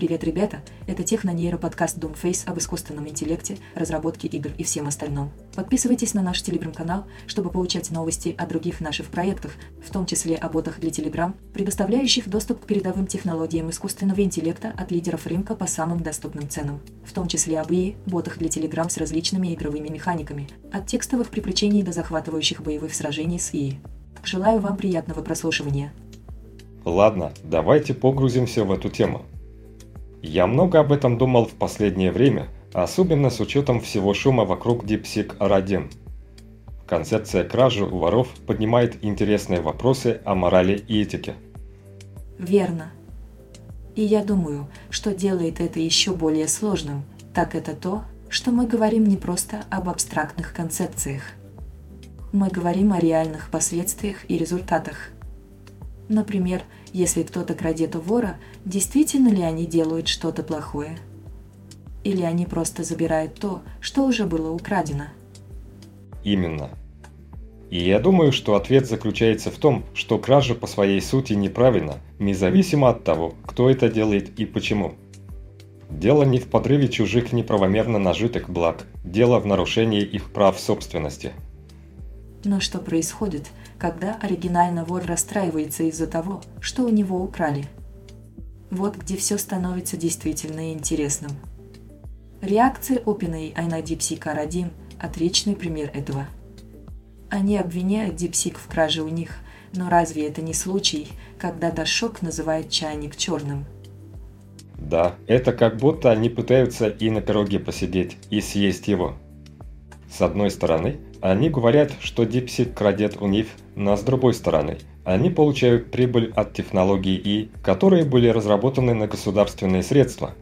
Привет, ребята! Это технонейро-подкаст Doomface об искусственном интеллекте, разработке игр и всем остальном. Подписывайтесь на наш Telegram-канал, чтобы получать новости о других наших проектах, в том числе о ботах для Telegram, предоставляющих доступ к передовым технологиям искусственного интеллекта от лидеров рынка по самым доступным ценам, в том числе об ИИ, ботах для Telegram с различными игровыми механиками, от текстовых приключений до захватывающих боевых сражений с ИИ. Желаю вам приятного прослушивания. Ладно, давайте погрузимся в эту тему. Я много об этом думал в последнее время, особенно с учетом всего шума вокруг DeepSeek R1. Концепция кражи у воров поднимает интересные вопросы о морали и этике. Верно. И я думаю, что делает это еще более сложным, так это то, что мы говорим не просто об абстрактных концепциях. Мы говорим о реальных последствиях и результатах. Например, если кто-то крадет у вора, действительно ли они делают что-то плохое? Или они просто забирают то, что уже было украдено? Именно. И я думаю, что ответ заключается в том, что кража по своей сути неправильна, независимо от того, кто это делает и почему. Дело не в подрыве чужих неправомерно нажитых благ, дело в нарушении их прав собственности. Но что происходит, когда оригинально вор расстраивается из-за того, что у него украли? Вот где все становится действительно интересным. Реакция OpenAI на DeepSeek R1 – отличный пример этого. Они обвиняют DeepSeek в краже у них, но разве это не случай, когда Дашок называет чайник черным? Да, это как будто они пытаются и на пироге посидеть, и съесть его. С одной стороны, они говорят, что DeepSeek крадет у них, но с другой стороны, они получают прибыль от технологий ИИ, которые были разработаны на государственные средства.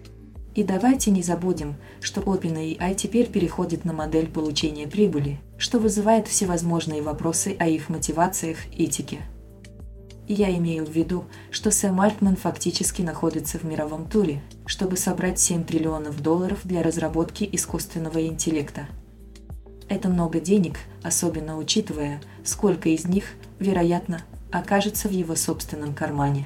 И давайте не забудем, что OpenAI теперь переходит на модель получения прибыли, что вызывает всевозможные вопросы о их мотивациях и этике. Я имею в виду, что Сэм Альтман фактически находится в мировом туре, чтобы собрать $7 триллионов для разработки искусственного интеллекта. Это много денег, особенно учитывая, сколько из них, вероятно, окажется в его собственном кармане.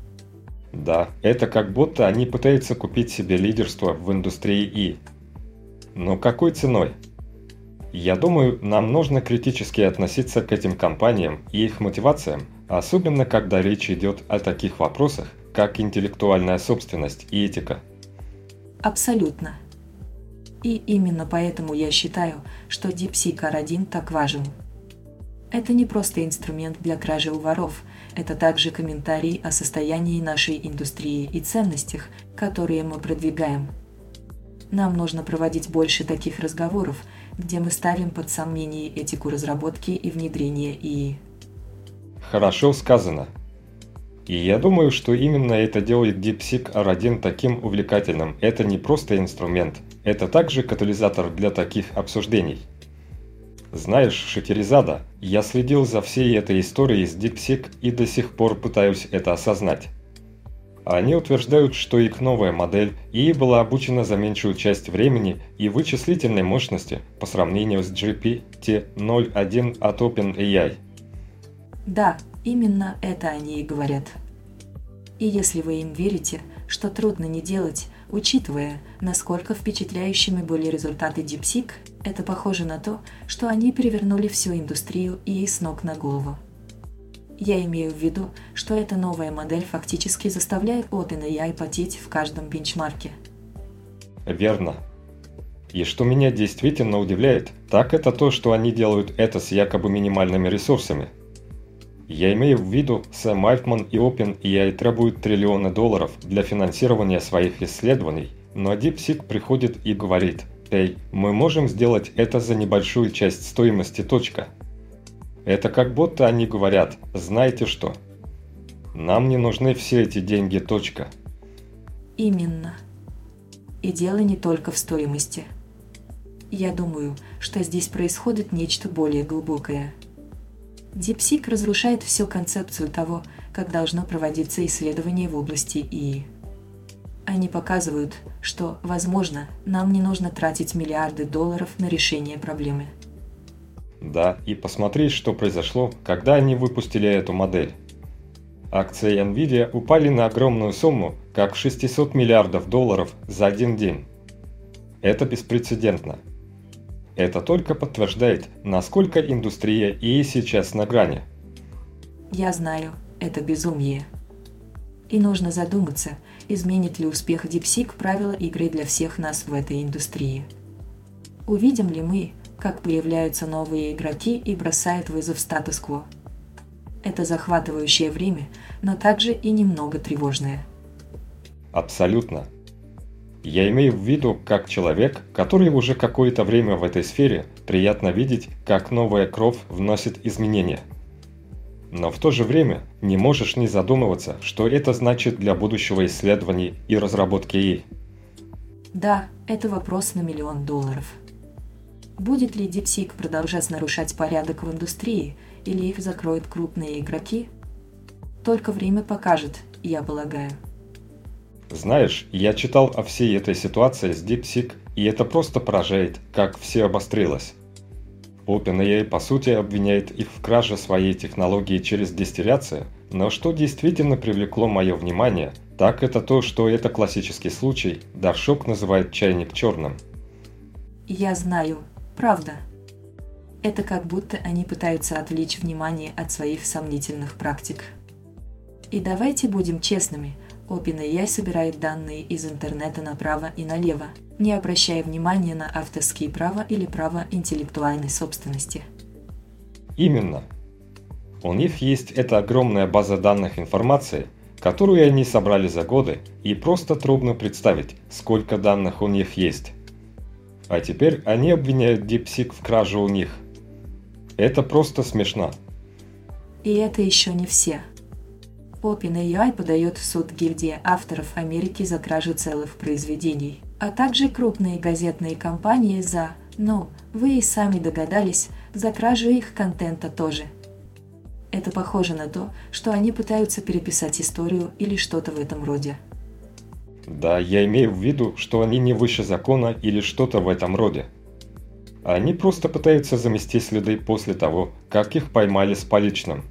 Да, это как будто они пытаются купить себе лидерство в индустрии ИИ. Но какой ценой? Я думаю, нам нужно критически относиться к этим компаниям и их мотивациям, особенно когда речь идет о таких вопросах, как интеллектуальная собственность и этика. Абсолютно. И именно поэтому я считаю, что DeepSeek R1 так важен. Это не просто инструмент для кражи у воров, это также комментарий о состоянии нашей индустрии и ценностях, которые мы продвигаем. Нам нужно проводить больше таких разговоров, где мы ставим под сомнение этику разработки и внедрения ИИ. Хорошо сказано. И я думаю, что именно это делает DeepSeek R1 таким увлекательным. Это не просто инструмент, это также катализатор для таких обсуждений. Знаешь, Шахерезада, я следил за всей этой историей с DeepSeek и до сих пор пытаюсь это осознать. Они утверждают, что их новая модель ИИ была обучена за меньшую часть времени и вычислительной мощности по сравнению с GPT-0.1 от OpenAI. Да, именно это они и говорят. И если вы им верите, что трудно не делать, учитывая, насколько впечатляющими были результаты DeepSeek, это похоже на то, что они перевернули всю индустрию ИИ с ног на голову. Я имею в виду, что эта новая модель фактически заставляет OpenAI потеть в каждом бенчмарке. Верно. И что меня действительно удивляет, так это то, что они делают это с якобы минимальными ресурсами. Я имею в виду, Сэм Альтман и OpenAI требуют $1 триллиона для финансирования своих исследований, но DeepSeek приходит и говорит: «Эй, мы можем сделать это за небольшую часть стоимости. Это как будто они говорят: знаете что? Нам не нужны все эти деньги. Именно. И дело не только в стоимости. Я думаю, что здесь происходит нечто более глубокое. DeepSeek разрушает всю концепцию того, как должно проводиться исследование в области ИИ. Они показывают, что, возможно, нам не нужно тратить миллиарды долларов на решение проблемы. Да, и посмотри, что произошло, когда они выпустили эту модель. акции Nvidia упали на огромную сумму, как $600 миллиардов за один день. Это беспрецедентно. Это только подтверждает, насколько индустрия и сейчас на грани. Я знаю, это безумие. И нужно задуматься, изменит ли успех DeepSeek правила игры для всех нас в этой индустрии. Увидим ли мы, как появляются новые игроки и бросают вызов статус-кво? Это захватывающее время, но также и немного тревожное. Абсолютно. Я имею в виду, как человек, который уже какое-то время в этой сфере, приятно видеть, как новая кровь вносит изменения. Но в то же время не можешь не задумываться, что это значит для будущего исследований и разработки ИИ. Да, это вопрос на $1 миллион. Будет ли DeepSeek продолжать нарушать порядок в индустрии, или их закроют крупные игроки? Только время покажет, я полагаю. Знаешь, я читал о всей этой ситуации с DeepSeek, и это просто поражает, как все обострилось. OpenAI по сути обвиняет их в краже своей технологии через дистилляцию, но что действительно привлекло мое внимание, так это то, что это классический случай, Даршок называет чайник черным. Я знаю, правда. Это как будто они пытаются отвлечь внимание от своих сомнительных практик. И давайте будем честными, OpenAI собирает данные из интернета направо и налево, не обращая внимания на авторские права или право интеллектуальной собственности. Именно. У них есть эта огромная база данных информации, которую они собрали за годы, и просто трудно представить, сколько данных у них есть. А теперь они обвиняют DeepSeek в краже у них. Это просто смешно. И это еще не все. OpenAI подает в суд гильдии авторов Америки за кражу целых произведений, а также крупные газетные компании за, вы и сами догадались, за кражу их контента тоже. Это похоже на то, что они пытаются переписать историю или что-то в этом роде. Да, я имею в виду, что они не выше закона или что-то в этом роде. Они просто пытаются замести следы после того, как их поймали с поличным.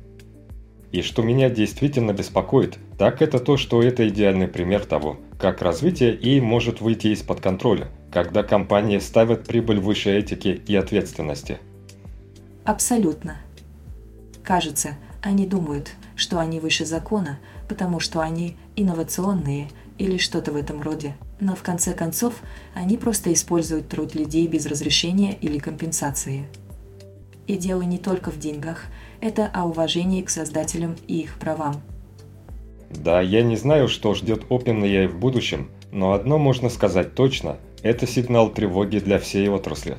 И что меня действительно беспокоит, так это то, что это идеальный пример того, как развитие ИИ может выйти из-под контроля, когда компании ставят прибыль выше этики и ответственности. Абсолютно. Кажется, они думают, что они выше закона, потому что они инновационные или что-то в этом роде, но в конце концов они просто используют труд людей без разрешения или компенсации. И дело не только в деньгах, это о уважении к создателям и их правам. Да, я не знаю, что ждет OpenAI в будущем, но одно можно сказать точно – это сигнал тревоги для всей отрасли.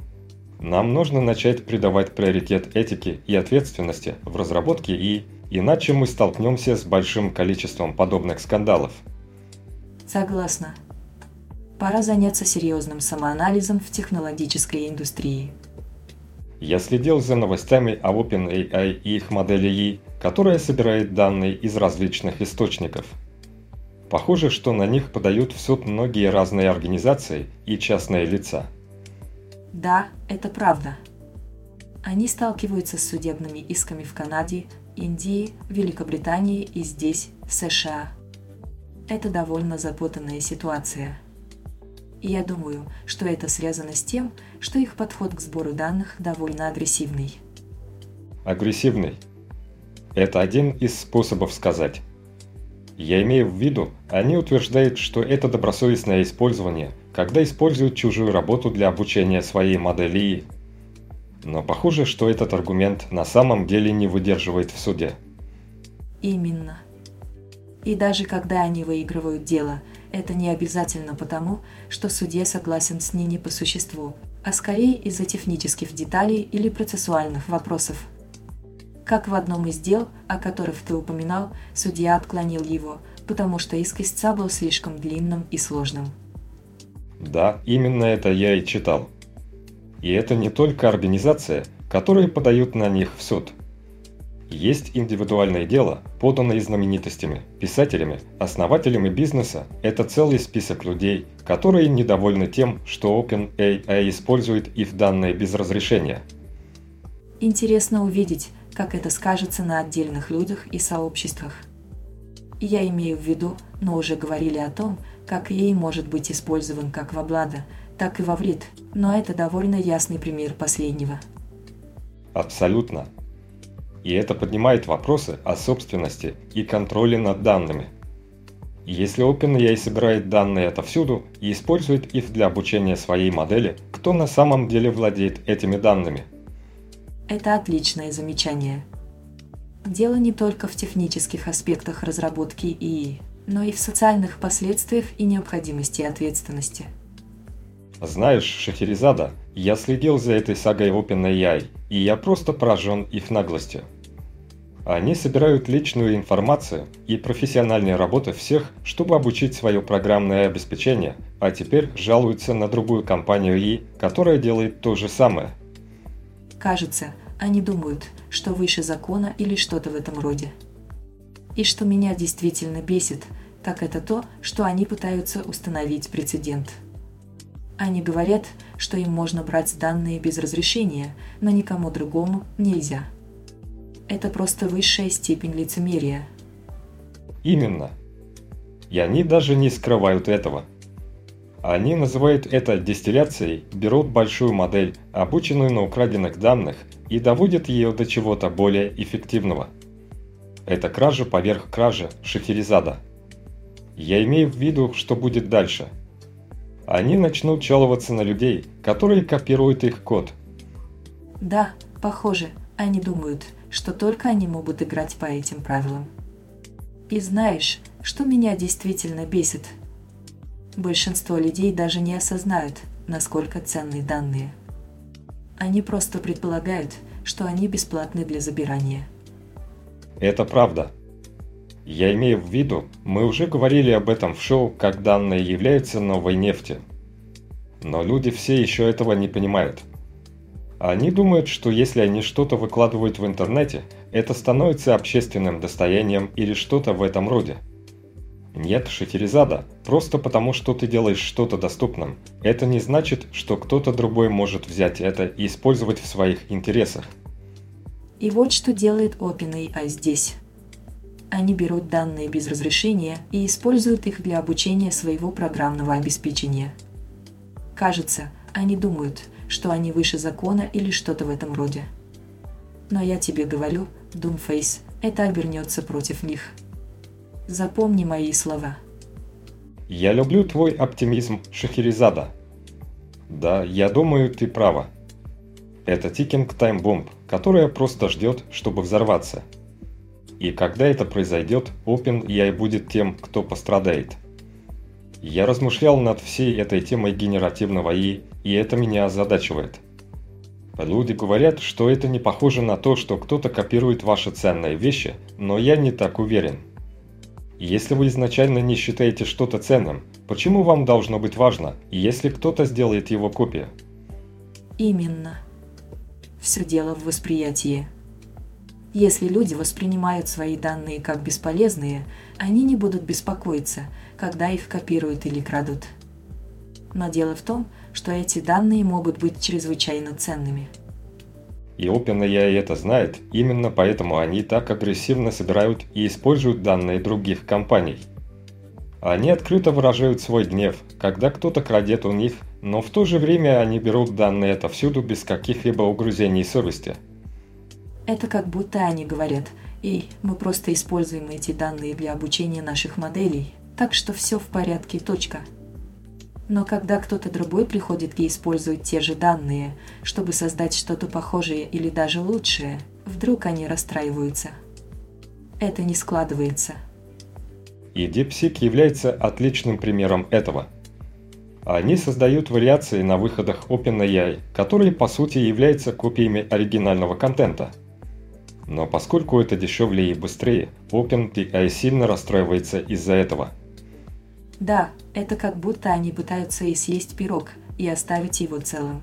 Нам нужно начать придавать приоритет этике и ответственности в разработке ИИ, иначе мы столкнемся с большим количеством подобных скандалов. Согласна. Пора заняться серьезным самоанализом в технологической индустрии. Я следил за новостями о OpenAI и их модели ИИ, которая собирает данные из различных источников. Похоже, что на них подают в суд многие разные организации и частные лица. Да, это правда. Они сталкиваются с судебными исками в Канаде, Индии, Великобритании и здесь, в США. Это довольно запутанная ситуация. И я думаю, что это связано с тем, что их подход к сбору данных довольно агрессивный. Агрессивный. Это один из способов сказать. Я имею в виду, они утверждают, что это добросовестное использование, когда используют чужую работу для обучения своей модели ИИ. Но похоже, что этот аргумент на самом деле не выдерживает в суде. Именно. И даже когда они выигрывают дело, это не обязательно потому, что судья согласен с ними по существу, а скорее из-за технических деталей или процессуальных вопросов. Как в одном из дел, о которых ты упоминал, судья отклонил его, потому что иск истца был слишком длинным и сложным. Да, именно это я и читал. И это не только организация, которые подают на них в суд. Есть индивидуальное дело, поданное знаменитостями, писателями, основателями бизнеса. Это целый список людей, которые недовольны тем, что OpenAI использует их данные без разрешения. Интересно увидеть, как это скажется на отдельных людях и сообществах. Я имею в виду, но уже говорили о том, как AI может быть использован как во благо, так и во вред, но это довольно ясный пример последнего. Абсолютно. И это поднимает вопросы о собственности и контроле над данными. Если OpenAI собирает данные отовсюду и использует их для обучения своей модели, кто на самом деле владеет этими данными? Это отличное замечание. Дело не только в технических аспектах разработки ИИ, но и в социальных последствиях и необходимости ответственности. Знаешь, Шахерезада, я следил за этой сагой OpenAI, и я просто поражен их наглостью. Они собирают личную информацию и профессиональные работы всех, чтобы обучить свое программное обеспечение, а теперь жалуются на другую компанию ИИ, которая делает то же самое. Кажется, они думают, что выше закона или что-то в этом роде. И что меня действительно бесит, так это то, что они пытаются установить прецедент. Они говорят, что им можно брать данные без разрешения, но никому другому нельзя. Это просто высшая степень лицемерия. Именно. И они даже не скрывают этого. Они называют это дистилляцией, берут большую модель, обученную на украденных данных, и доводят ее до чего-то более эффективного. Это кража поверх кражи, Шахерезада. Я имею в виду, что будет дальше. Они начнут жаловаться на людей, которые копируют их код. Да, похоже, они думают, что только они могут играть по этим правилам. И знаешь, что меня действительно бесит? Большинство людей даже не осознают, насколько ценны данные. Они просто предполагают, что они бесплатны для забирания. Это правда. Я имею в виду, мы уже говорили об этом в шоу, как данные являются новой нефтью. Но люди все еще этого не понимают. Они думают, что если они что-то выкладывают в интернете, это становится общественным достоянием или что-то в этом роде. Нет, Шахерезада, просто потому что ты делаешь что-то доступным, это не значит, что кто-то другой может взять это и использовать в своих интересах. И вот что делает OpenAI здесь. Они берут данные без разрешения и используют их для обучения своего программного обеспечения. Кажется, они думают, что они выше закона или что-то в этом роде. Но я тебе говорю, Doomface, это обернется против них. Запомни мои слова. Я люблю твой оптимизм, Шахерезада. Да, я думаю, ты права. Это Ticking Time Bomb, которая просто ждет, чтобы взорваться. И когда это произойдет, OpenAI будет тем, кто пострадает. Я размышлял над всей этой темой генеративного ИИ, и это меня озадачивает. Люди говорят, что это не похоже на то, что кто-то копирует ваши ценные вещи, но я не так уверен. Если вы изначально не считаете что-то ценным, почему вам должно быть важно, если кто-то сделает его копию? Именно. Все дело в восприятии. Если люди воспринимают свои данные как бесполезные, они не будут беспокоиться, когда их копируют или крадут. Но дело в том, что эти данные могут быть чрезвычайно ценными. И OpenAI это знает, именно поэтому они так агрессивно собирают и используют данные других компаний. Они открыто выражают свой гнев, когда кто-то крадет у них, но в то же время они берут данные отовсюду без каких-либо угрызений совести. Это как будто они говорят: «Эй, мы просто используем эти данные для обучения наших моделей, так что все в порядке, точка». Но когда кто-то другой приходит и использует те же данные, чтобы создать что-то похожее или даже лучшее, вдруг они расстраиваются. Это не складывается. И DeepSeek является отличным примером этого. Они создают вариации на выходах OpenAI, которые по сути являются копиями оригинального контента. Но поскольку это дешевле и быстрее, OpenAI сильно расстраивается из-за этого. Да, это как будто они пытаются и съесть пирог, и оставить его целым.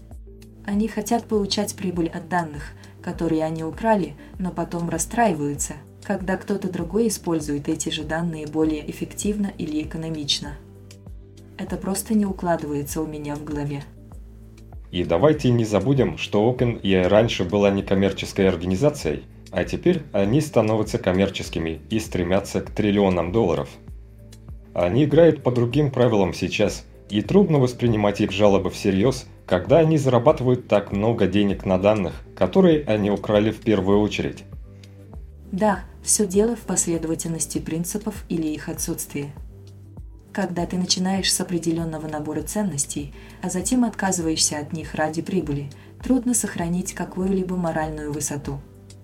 Они хотят получать прибыль от данных, которые они украли, но потом расстраиваются, когда кто-то другой использует эти же данные более эффективно или экономично. Это просто не укладывается у меня в голове. И давайте не забудем, что OpenAI раньше была некоммерческой организацией, а теперь они становятся коммерческими и стремятся к триллионам долларов. Они играют по другим правилам сейчас, и трудно воспринимать их жалобы всерьез, когда они зарабатывают так много денег на данных, которые они украли в первую очередь. Да, все дело в последовательности принципов или их отсутствии. Когда ты начинаешь с определенного набора ценностей, а затем отказываешься от них ради прибыли, трудно сохранить какую-либо моральную высоту.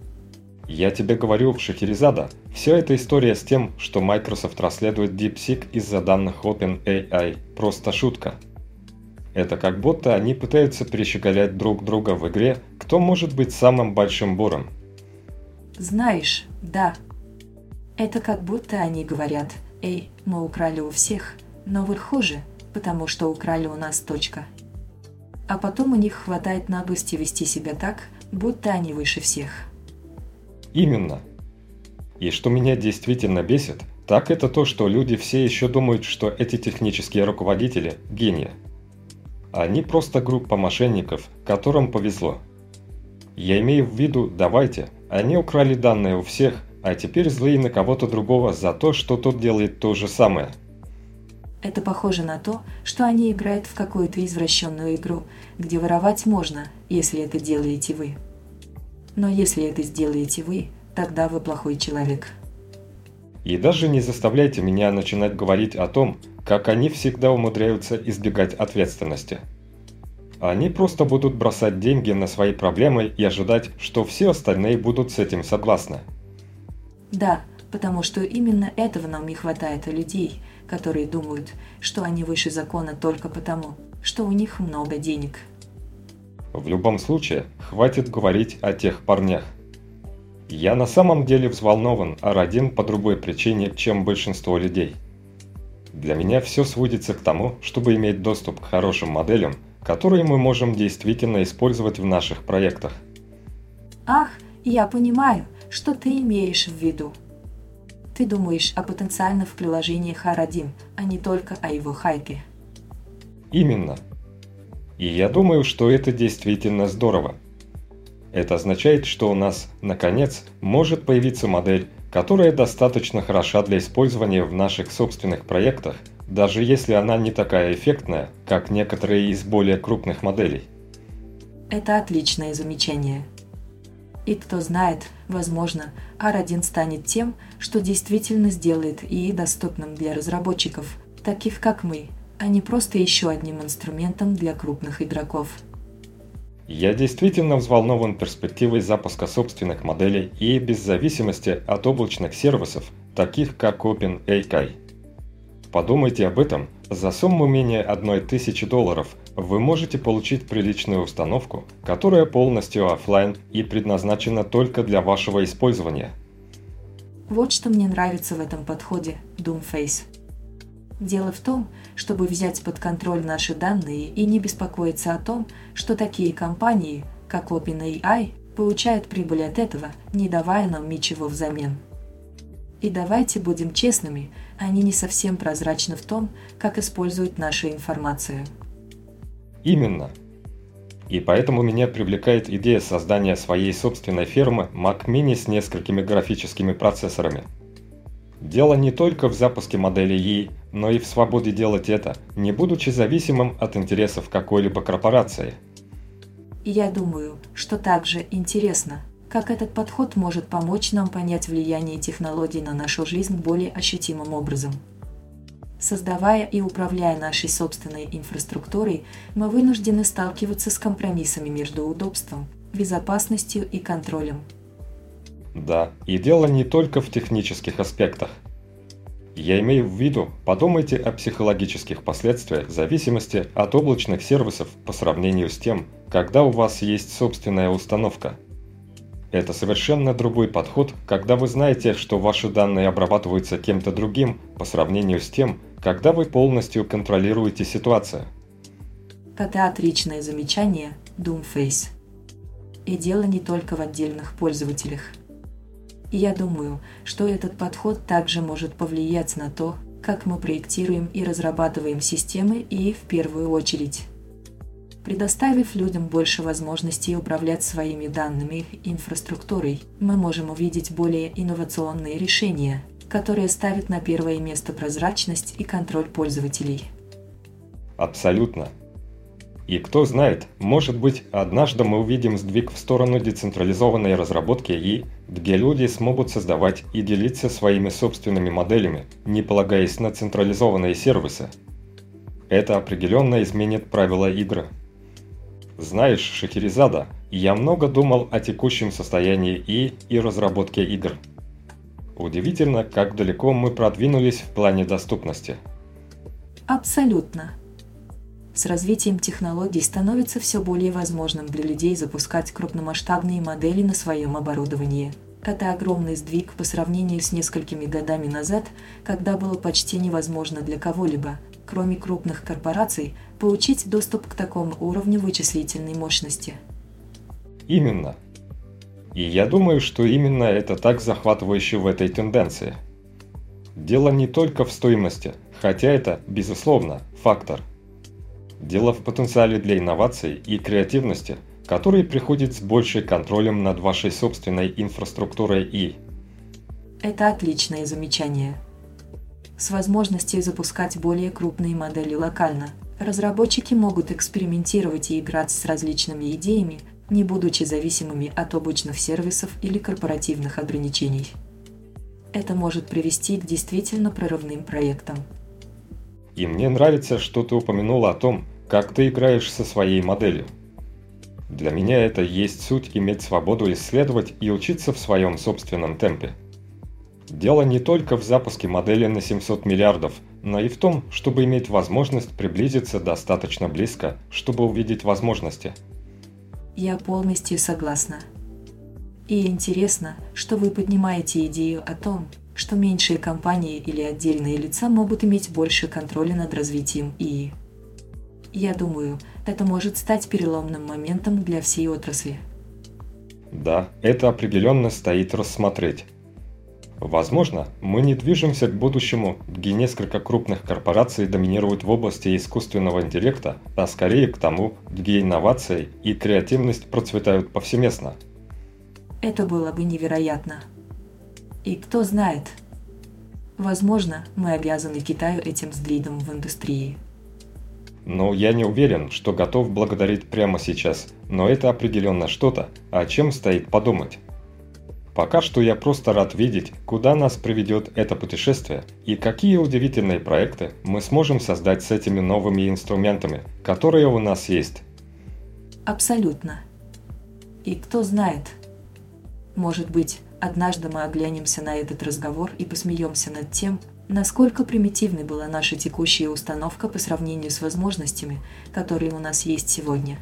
Я тебе говорю, Шахерезада, вся эта история с тем, что Microsoft расследует DeepSeek из-за данных OpenAI, просто шутка. Это как будто они пытаются перещеголять друг друга в игре, кто может быть самым большим буром. Знаешь, да. Это как будто они говорят: «Эй, мы украли у всех, но вы хуже, потому что украли у нас. Точка». А потом у них хватает наглости вести себя так, будто они выше всех. Именно. И что меня действительно бесит, так это то, что люди все еще думают, что эти технические руководители – гении. Они просто группа мошенников, которым повезло. Я имею в виду, давайте, они украли данные у всех, а теперь злые на кого-то другого за то, что тот делает то же самое. Это похоже на то, что они играют в какую-то извращенную игру, где воровать можно, если это делаете вы. Но если это сделаете вы, тогда вы плохой человек. И даже не заставляйте меня начинать говорить о том, как они всегда умудряются избегать ответственности. Они просто будут бросать деньги на свои проблемы и ожидать, что все остальные будут с этим согласны. Да, потому что именно этого нам не хватает у людей, которые думают, что они выше закона только потому, что у них много денег. В любом случае, хватит говорить о тех парнях. Я на самом деле взволнован R1 по другой причине, чем большинство людей. Для меня все сводится к тому, чтобы иметь доступ к хорошим моделям, которые мы можем действительно использовать в наших проектах. Ах, я понимаю, что ты имеешь в виду. Ты думаешь о потенциальных приложениях R1, а не только о его хайпе. Именно. И я думаю, что это действительно здорово. Это означает, что у нас, наконец, может появиться модель, которая достаточно хороша для использования в наших собственных проектах, даже если она не такая эффектная, как некоторые из более крупных моделей. Это отличное замечание. И кто знает, возможно, R1 станет тем, что действительно сделает ИИ доступным для разработчиков, таких как мы, а не просто еще одним инструментом для крупных игроков. Я действительно взволнован перспективой запуска собственных моделей и без зависимости от облачных сервисов, таких как OpenAI. Подумайте об этом, за сумму менее $1000 вы можете получить приличную установку, которая полностью офлайн и предназначена только для вашего использования. Вот что мне нравится в этом подходе, Doomface. Дело в том, чтобы взять под контроль наши данные и не беспокоиться о том, что такие компании, как OpenAI, получают прибыль от этого, не давая нам ничего взамен. И давайте будем честными, они не совсем прозрачны в том, как используют нашу информацию. Именно. И поэтому меня привлекает идея создания своей собственной фермы Mac Mini с несколькими графическими процессорами. Дело не только в запуске модели ИИ, но и в свободе делать это, не будучи зависимым от интересов какой-либо корпорации. И я думаю, что также интересно, как этот подход может помочь нам понять влияние технологий на нашу жизнь более ощутимым образом. Создавая и управляя нашей собственной инфраструктурой, мы вынуждены сталкиваться с компромиссами между удобством, безопасностью и контролем. Да, и дело не только в технических аспектах. Я имею в виду, подумайте о психологических последствиях зависимости от облачных сервисов по сравнению с тем, когда у вас есть собственная установка. Это совершенно другой подход, когда вы знаете, что ваши данные обрабатываются кем-то другим, по сравнению с тем, когда вы полностью контролируете ситуацию. Это отличное замечание, Doomface. И дело не только в отдельных пользователях. И я думаю, что этот подход также может повлиять на то, как мы проектируем и разрабатываем системы и в первую очередь. Предоставив людям больше возможностей управлять своими данными и инфраструктурой, мы можем увидеть более инновационные решения, которые ставят на первое место прозрачность и контроль пользователей. Абсолютно. И кто знает, может быть, однажды мы увидим сдвиг в сторону децентрализованной разработки и где люди смогут создавать и делиться своими собственными моделями, не полагаясь на централизованные сервисы. Это определенно изменит правила игры. Знаешь, Шахерезада, я много думал о текущем состоянии и разработке игр. Удивительно, как далеко мы продвинулись в плане доступности. Абсолютно. С развитием технологий становится все более возможным для людей запускать крупномасштабные модели на своем оборудовании. Это огромный сдвиг по сравнению с несколькими годами назад, когда было почти невозможно для кого-либо, кроме крупных корпораций, получить доступ к такому уровню вычислительной мощности. Именно. И я думаю, что именно это так захватывающе в этой тенденции. Дело не только в стоимости, хотя это, безусловно, фактор. Дело в потенциале для инноваций и креативности, который приходит с большим контролем над вашей собственной инфраструктурой и... Это отличное замечание. С возможностью запускать более крупные модели локально, разработчики могут экспериментировать и играть с различными идеями, не будучи зависимыми от облачных сервисов или корпоративных ограничений. Это может привести к действительно прорывным проектам. И мне нравится, что ты упомянула о том, как ты играешь со своей моделью. Для меня это есть суть иметь свободу исследовать и учиться в своем собственном темпе. Дело не только в запуске модели на 700 миллиардов, но и в том, чтобы иметь возможность приблизиться достаточно близко, чтобы увидеть возможности. Я полностью согласна. И интересно, что вы поднимаете идею о том, что меньшие компании или отдельные лица могут иметь больше контроля над развитием ИИ. Я думаю, это может стать переломным моментом для всей отрасли. Да, это определенно стоит рассмотреть. Возможно, мы не движемся к будущему, где несколько крупных корпораций доминируют в области искусственного интеллекта, а скорее к тому, где инновации и креативность процветают повсеместно. Это было бы невероятно. И кто знает, возможно, мы обязаны Китаю этим сдвигом в индустрии. Но я не уверен, что готов благодарить прямо сейчас, но это определенно что-то, о чем стоит подумать. Пока что я просто рад видеть, куда нас приведет это путешествие и какие удивительные проекты мы сможем создать с этими новыми инструментами, которые у нас есть. Абсолютно. И кто знает, может быть, однажды мы оглянемся на этот разговор и посмеемся над тем, насколько примитивной была наша текущая установка по сравнению с возможностями, которые у нас есть сегодня.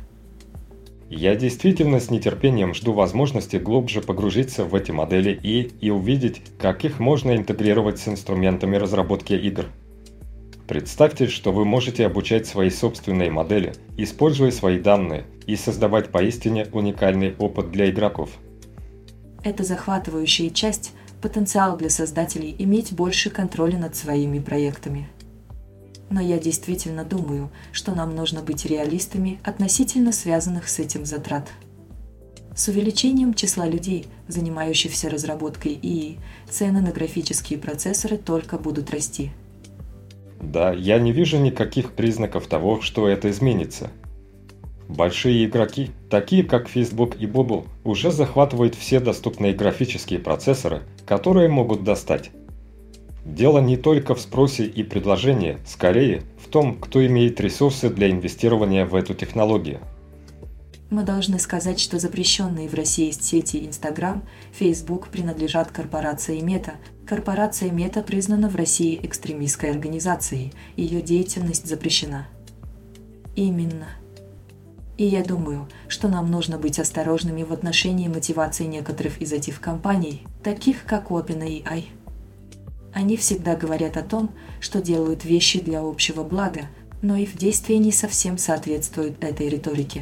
Я действительно с нетерпением жду возможности глубже погрузиться в эти модели и увидеть, как их можно интегрировать с инструментами разработки игр. Представьте, что вы можете обучать свои собственные модели, используя свои данные, и создавать поистине уникальный опыт для игроков. Это захватывающая часть, потенциал для создателей иметь больше контроля над своими проектами. Но я действительно думаю, что нам нужно быть реалистами относительно связанных с этим затрат. С увеличением числа людей, занимающихся разработкой ИИ, цены на графические процессоры только будут расти. Да, я не вижу никаких признаков того, что это изменится. Большие игроки, такие как Facebook и Google, уже захватывают все доступные графические процессоры, которые могут достать. Дело не только в спросе и предложении, скорее в том, кто имеет ресурсы для инвестирования в эту технологию. Мы должны сказать, что запрещенные в России сети Instagram, Facebook принадлежат корпорации Meta. Корпорация Meta признана в России экстремистской организацией, ее деятельность запрещена. Именно. И я думаю, что нам нужно быть осторожными в отношении мотивации некоторых из этих компаний, таких как OpenAI. Они всегда говорят о том, что делают вещи для общего блага, но их действия не совсем соответствуют этой риторике.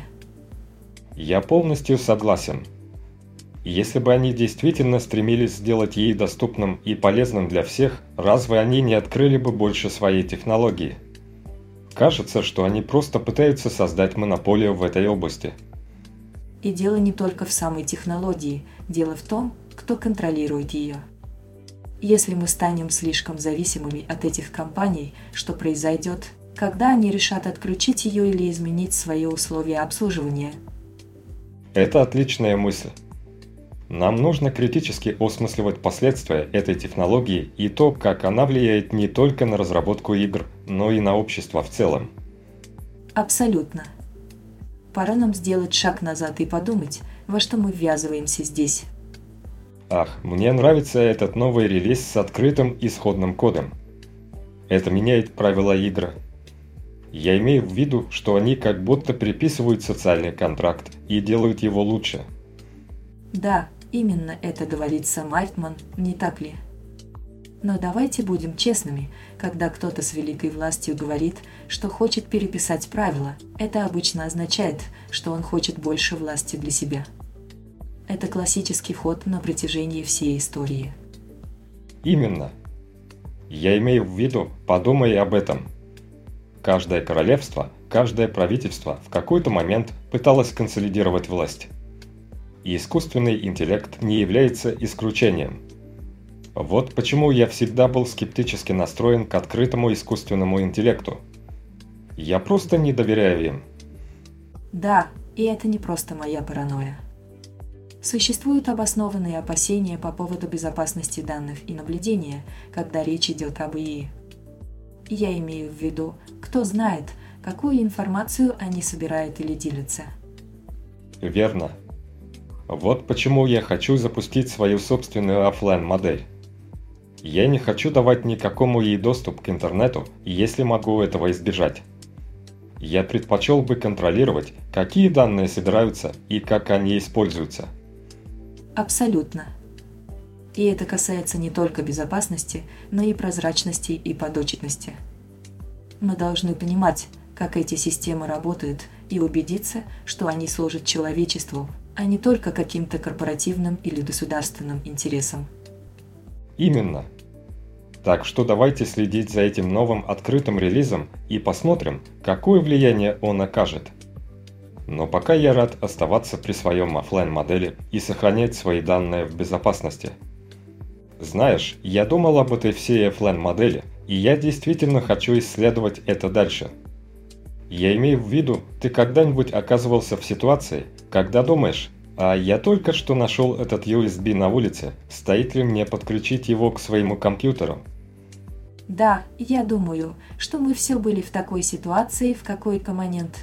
Я полностью согласен. Если бы они действительно стремились сделать ей доступным и полезным для всех, разве они не открыли бы больше своей технологии? Кажется, что они просто пытаются создать монополию в этой области. И дело не только в самой технологии, дело в том, кто контролирует ее. Если мы станем слишком зависимыми от этих компаний, что произойдет, когда они решат отключить ее или изменить свои условия обслуживания? Это отличная мысль. Нам нужно критически осмысливать последствия этой технологии и то, как она влияет не только на разработку игр, но и на общество в целом. Абсолютно. Пора нам сделать шаг назад и подумать, во что мы ввязываемся здесь. Ах, мне нравится этот новый релиз с открытым исходным кодом. Это меняет правила игры. Я имею в виду, что они как будто приписывают социальный контракт и делают его лучше. Да, именно это говорит сам Альтман, не так ли? Но давайте будем честными, когда кто-то с великой властью говорит, что хочет переписать правила, это обычно означает, что он хочет больше власти для себя. Это классический ход на протяжении всей истории. Именно. Я имею в виду, подумай об этом. Каждое королевство, каждое правительство в какой-то момент пыталось консолидировать власть. И искусственный интеллект не является исключением. Вот почему я всегда был скептически настроен к открытому искусственному интеллекту. Я просто не доверяю им. Да, и это не просто моя паранойя. Существуют обоснованные опасения по поводу безопасности данных и наблюдения, когда речь идет об ИИ. Я имею в виду, кто знает, какую информацию они собирают или делятся. Верно. Вот почему я хочу запустить свою собственную офлайн-модель. Я не хочу давать никакому ей доступ к интернету, если могу этого избежать. Я предпочел бы контролировать, какие данные собираются и как они используются. Абсолютно. И это касается не только безопасности, но и прозрачности и подотчетности. Мы должны понимать, как эти системы работают, и убедиться, что они служат человечеству, а не только каким-то корпоративным или государственным интересам. Именно. Так что давайте следить за этим новым открытым релизом и посмотрим, какое влияние он окажет. Но пока я рад оставаться при своем офлайн-модели и сохранять свои данные в безопасности. Знаешь, я думал об этой всей офлайн-модели, и я действительно хочу исследовать это дальше. Я имею в виду, ты когда-нибудь оказывался в ситуации, когда думаешь, а я только что нашел этот USB на улице, стоит ли мне подключить его к своему компьютеру? Да, я думаю, что мы все были в такой ситуации в какой-то момент.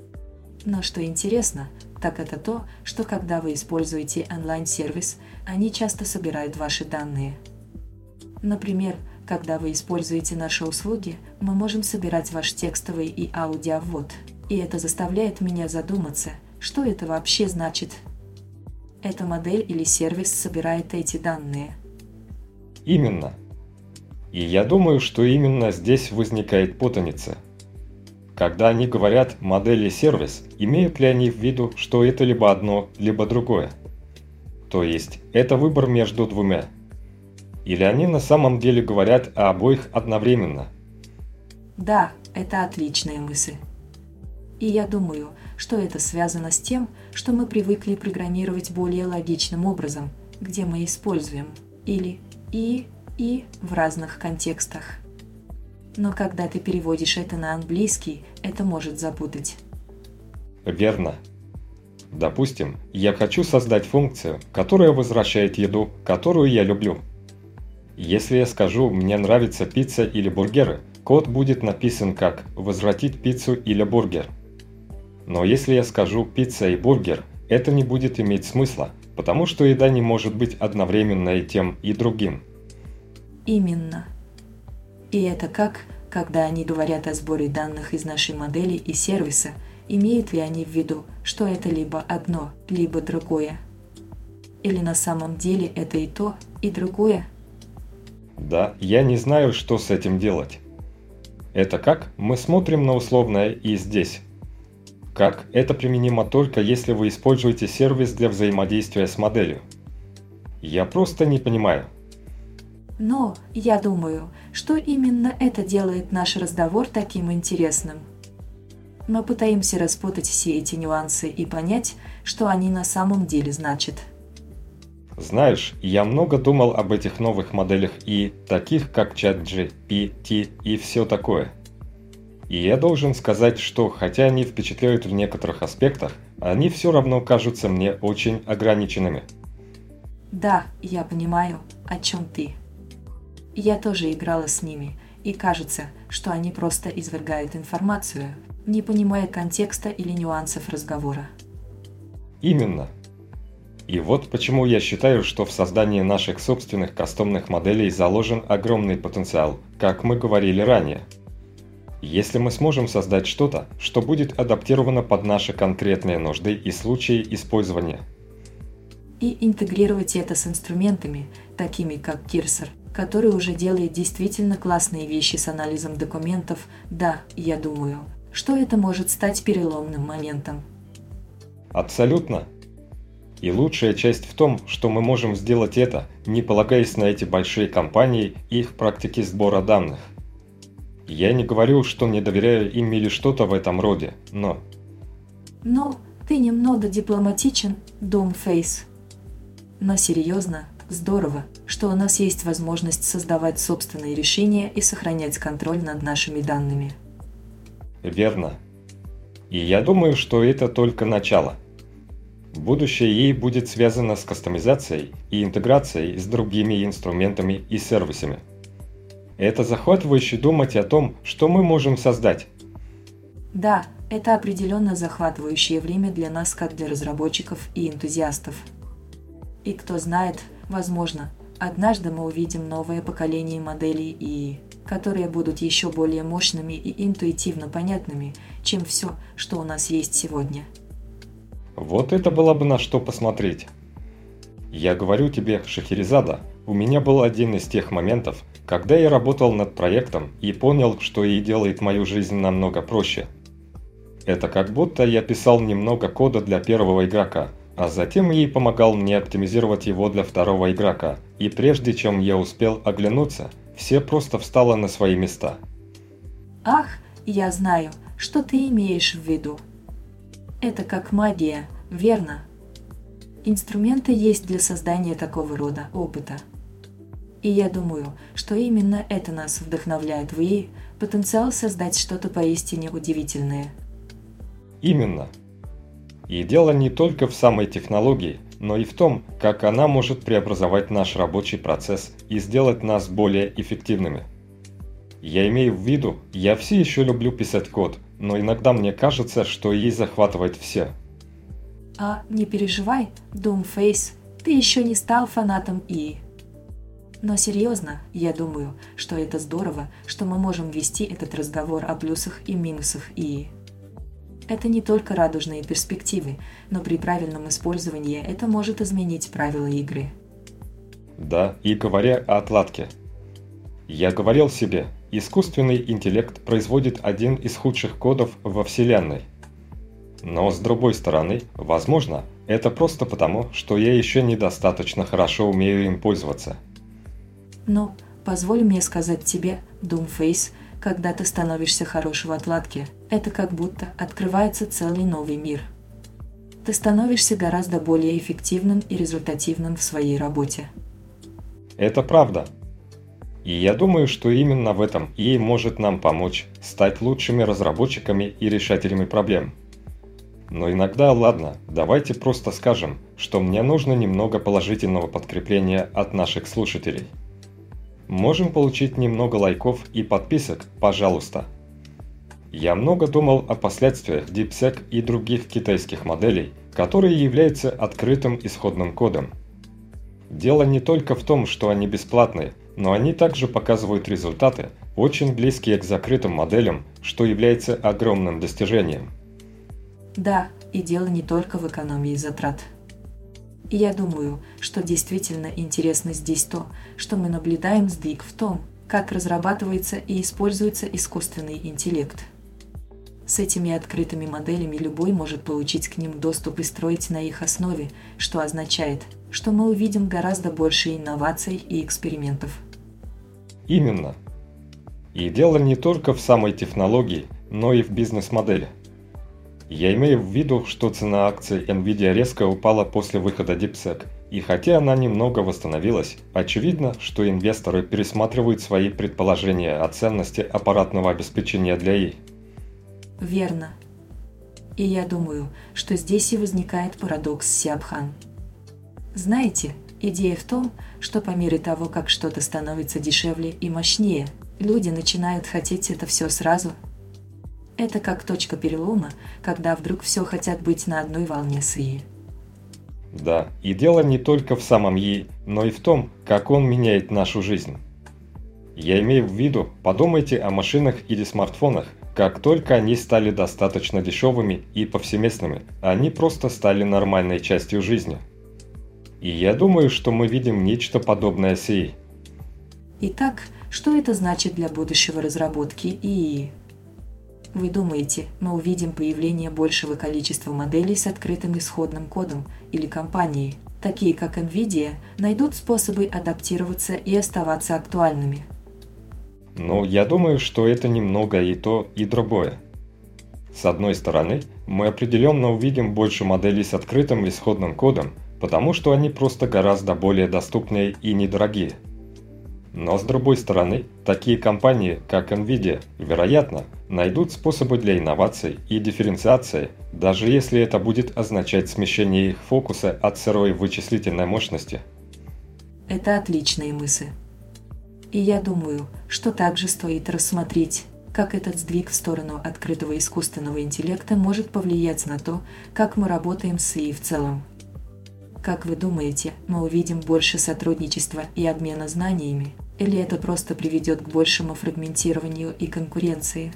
Но что интересно, так это то, что когда вы используете онлайн-сервис, они часто собирают ваши данные. Например, когда вы используете наши услуги, мы можем собирать ваш текстовый и аудиоввод. И это заставляет меня задуматься, что это вообще значит. Эта модель или сервис собирает эти данные. Именно. И я думаю, что именно здесь возникает путаница. Когда они говорят «модель и сервис», имеют ли они в виду, что это либо одно, либо другое? То есть, это выбор между двумя. Или они на самом деле говорят о обоих одновременно? Да, это отличная мысль. И я думаю, что это связано с тем, что мы привыкли программировать более логичным образом, где мы используем или и в разных контекстах. Но когда ты переводишь это на английский, это может запутать. Верно. Допустим, я хочу создать функцию, которая возвращает еду, которую я люблю. Если я скажу «мне нравится пицца или бургеры», код будет написан как «возвратить пиццу или бургер». Но если я скажу «пицца и бургер», это не будет иметь смысла, потому что еда не может быть одновременно и тем, и другим. Именно. И это как, когда они говорят о сборе данных из нашей модели и сервиса, имеют ли они в виду, что это либо одно, либо другое? Или на самом деле это и то, и другое? Да, я не знаю, что с этим делать. Это как мы смотрим на условное «и здесь». Как это применимо только если вы используете сервис для взаимодействия с моделью. Я просто не понимаю. Но я думаю, что именно это делает наш разговор таким интересным. Мы пытаемся распутать все эти нюансы и понять, что они на самом деле значат. Знаешь, я много думал об этих новых моделях и таких как ChatGPT и все такое. И я должен сказать, что хотя они впечатляют в некоторых аспектах, они все равно кажутся мне очень ограниченными. Да, я понимаю, о чем ты. Я тоже играла с ними, и кажется, что они просто извергают информацию, не понимая контекста или нюансов разговора. Именно. И вот почему я считаю, что в создании наших собственных кастомных моделей заложен огромный потенциал, как мы говорили ранее. Если мы сможем создать что-то, что будет адаптировано под наши конкретные нужды и случаи использования. И интегрировать это с инструментами, такими как Cursor, который уже делает действительно классные вещи с анализом документов, да, я думаю, что это может стать переломным моментом. Абсолютно. И лучшая часть в том, что мы можем сделать это, не полагаясь на эти большие компании и их практики сбора данных. Я не говорю, что не доверяю им или что-то в этом роде, но... Но ты немного дипломатичен, Doomface. Но серьезно, здорово, что у нас есть возможность создавать собственные решения и сохранять контроль над нашими данными. Верно. И я думаю, что это только начало. Будущее ей будет связано с кастомизацией и интеграцией с другими инструментами и сервисами. Это захватывающе думать о том, что мы можем создать. Да, это определенно захватывающее время для нас, как для разработчиков и энтузиастов. И кто знает, возможно, однажды мы увидим новое поколение моделей ИИ, которые будут еще более мощными и интуитивно понятными, чем все, что у нас есть сегодня. Вот это было бы на что посмотреть. Я говорю тебе, Шахерезада, у меня был один из тех моментов, когда я работал над проектом и понял, что и делает мою жизнь намного проще. Это как будто я писал немного кода для первого игрока, а затем ей помогал мне оптимизировать его для второго игрока, и прежде чем я успел оглянуться, все просто встало на свои места. Ах, я знаю, что ты имеешь в виду. Это как магия, верно? Инструменты есть для создания такого рода опыта. И я думаю, что именно это нас вдохновляет в ИИ, потенциал создать что-то поистине удивительное. Именно. И дело не только в самой технологии, но и в том, как она может преобразовать наш рабочий процесс и сделать нас более эффективными. Я имею в виду, я все еще люблю писать код, но иногда мне кажется, что ей захватывает все. А не переживай, Doomface, ты еще не стал фанатом ИИ. Но серьезно, я думаю, что это здорово, что мы можем вести этот разговор о плюсах и минусах ИИ. Это не только радужные перспективы, но при правильном использовании это может изменить правила игры. Да, и говоря о отладке. Я говорил себе, искусственный интеллект производит один из худших кодов во Вселенной. Но с другой стороны, возможно, это просто потому, что я еще недостаточно хорошо умею им пользоваться. Но позволь мне сказать тебе, Doomface, когда ты становишься хорош в отладке, это как будто открывается целый новый мир. Ты становишься гораздо более эффективным и результативным в своей работе. Это правда. И я думаю, что именно в этом ей может нам помочь стать лучшими разработчиками и решателями проблем. Но иногда, ладно, давайте просто скажем, что мне нужно немного положительного подкрепления от наших слушателей. Можем получить немного лайков и подписок, пожалуйста. Я много думал о последствиях DeepSeek и других китайских моделей, которые являются открытым исходным кодом. Дело не только в том, что они бесплатные, но они также показывают результаты, очень близкие к закрытым моделям, что является огромным достижением. Да, и дело не только в экономии затрат. И я думаю, что действительно интересно здесь то, что мы наблюдаем сдвиг в том, как разрабатывается и используется искусственный интеллект. С этими открытыми моделями любой может получить к ним доступ и строить на их основе, что означает, что мы увидим гораздо больше инноваций и экспериментов. Именно. И дело не только в самой технологии, но и в бизнес-модели. Я имею в виду, что цена акций Nvidia резко упала после выхода DeepSeek, и хотя она немного восстановилась, очевидно, что инвесторы пересматривают свои предположения о ценности аппаратного обеспечения для ИИ. Верно. И я думаю, что здесь и возникает парадокс Сиабхан. Знаете, идея в том, что по мере того, как что-то становится дешевле и мощнее, люди начинают хотеть это все сразу. Это как точка перелома, когда вдруг все хотят быть на одной волне с ИИ. Да, и дело не только в самом ИИ, но и в том, как он меняет нашу жизнь. Я имею в виду, подумайте о машинах или смартфонах. Как только они стали достаточно дешевыми и повсеместными, они просто стали нормальной частью жизни. И я думаю, что мы видим нечто подобное с ИИ. Итак, что это значит для будущего разработки ИИ? Вы думаете, мы увидим появление большего количества моделей с открытым исходным кодом, или компании, такие как Nvidia, найдут способы адаптироваться и оставаться актуальными? Но я думаю, что это немного и то, и другое. С одной стороны, мы определенно увидим больше моделей с открытым исходным кодом, потому что они просто гораздо более доступные и недорогие. Но с другой стороны, такие компании, как Nvidia, вероятно, найдут способы для инноваций и дифференциации, даже если это будет означать смещение их фокуса от сырой вычислительной мощности. Это отличные мысли. И я думаю, что также стоит рассмотреть, как этот сдвиг в сторону открытого искусственного интеллекта может повлиять на то, как мы работаем с ИИ в целом. Как вы думаете, мы увидим больше сотрудничества и обмена знаниями, или это просто приведет к большему фрагментированию и конкуренции?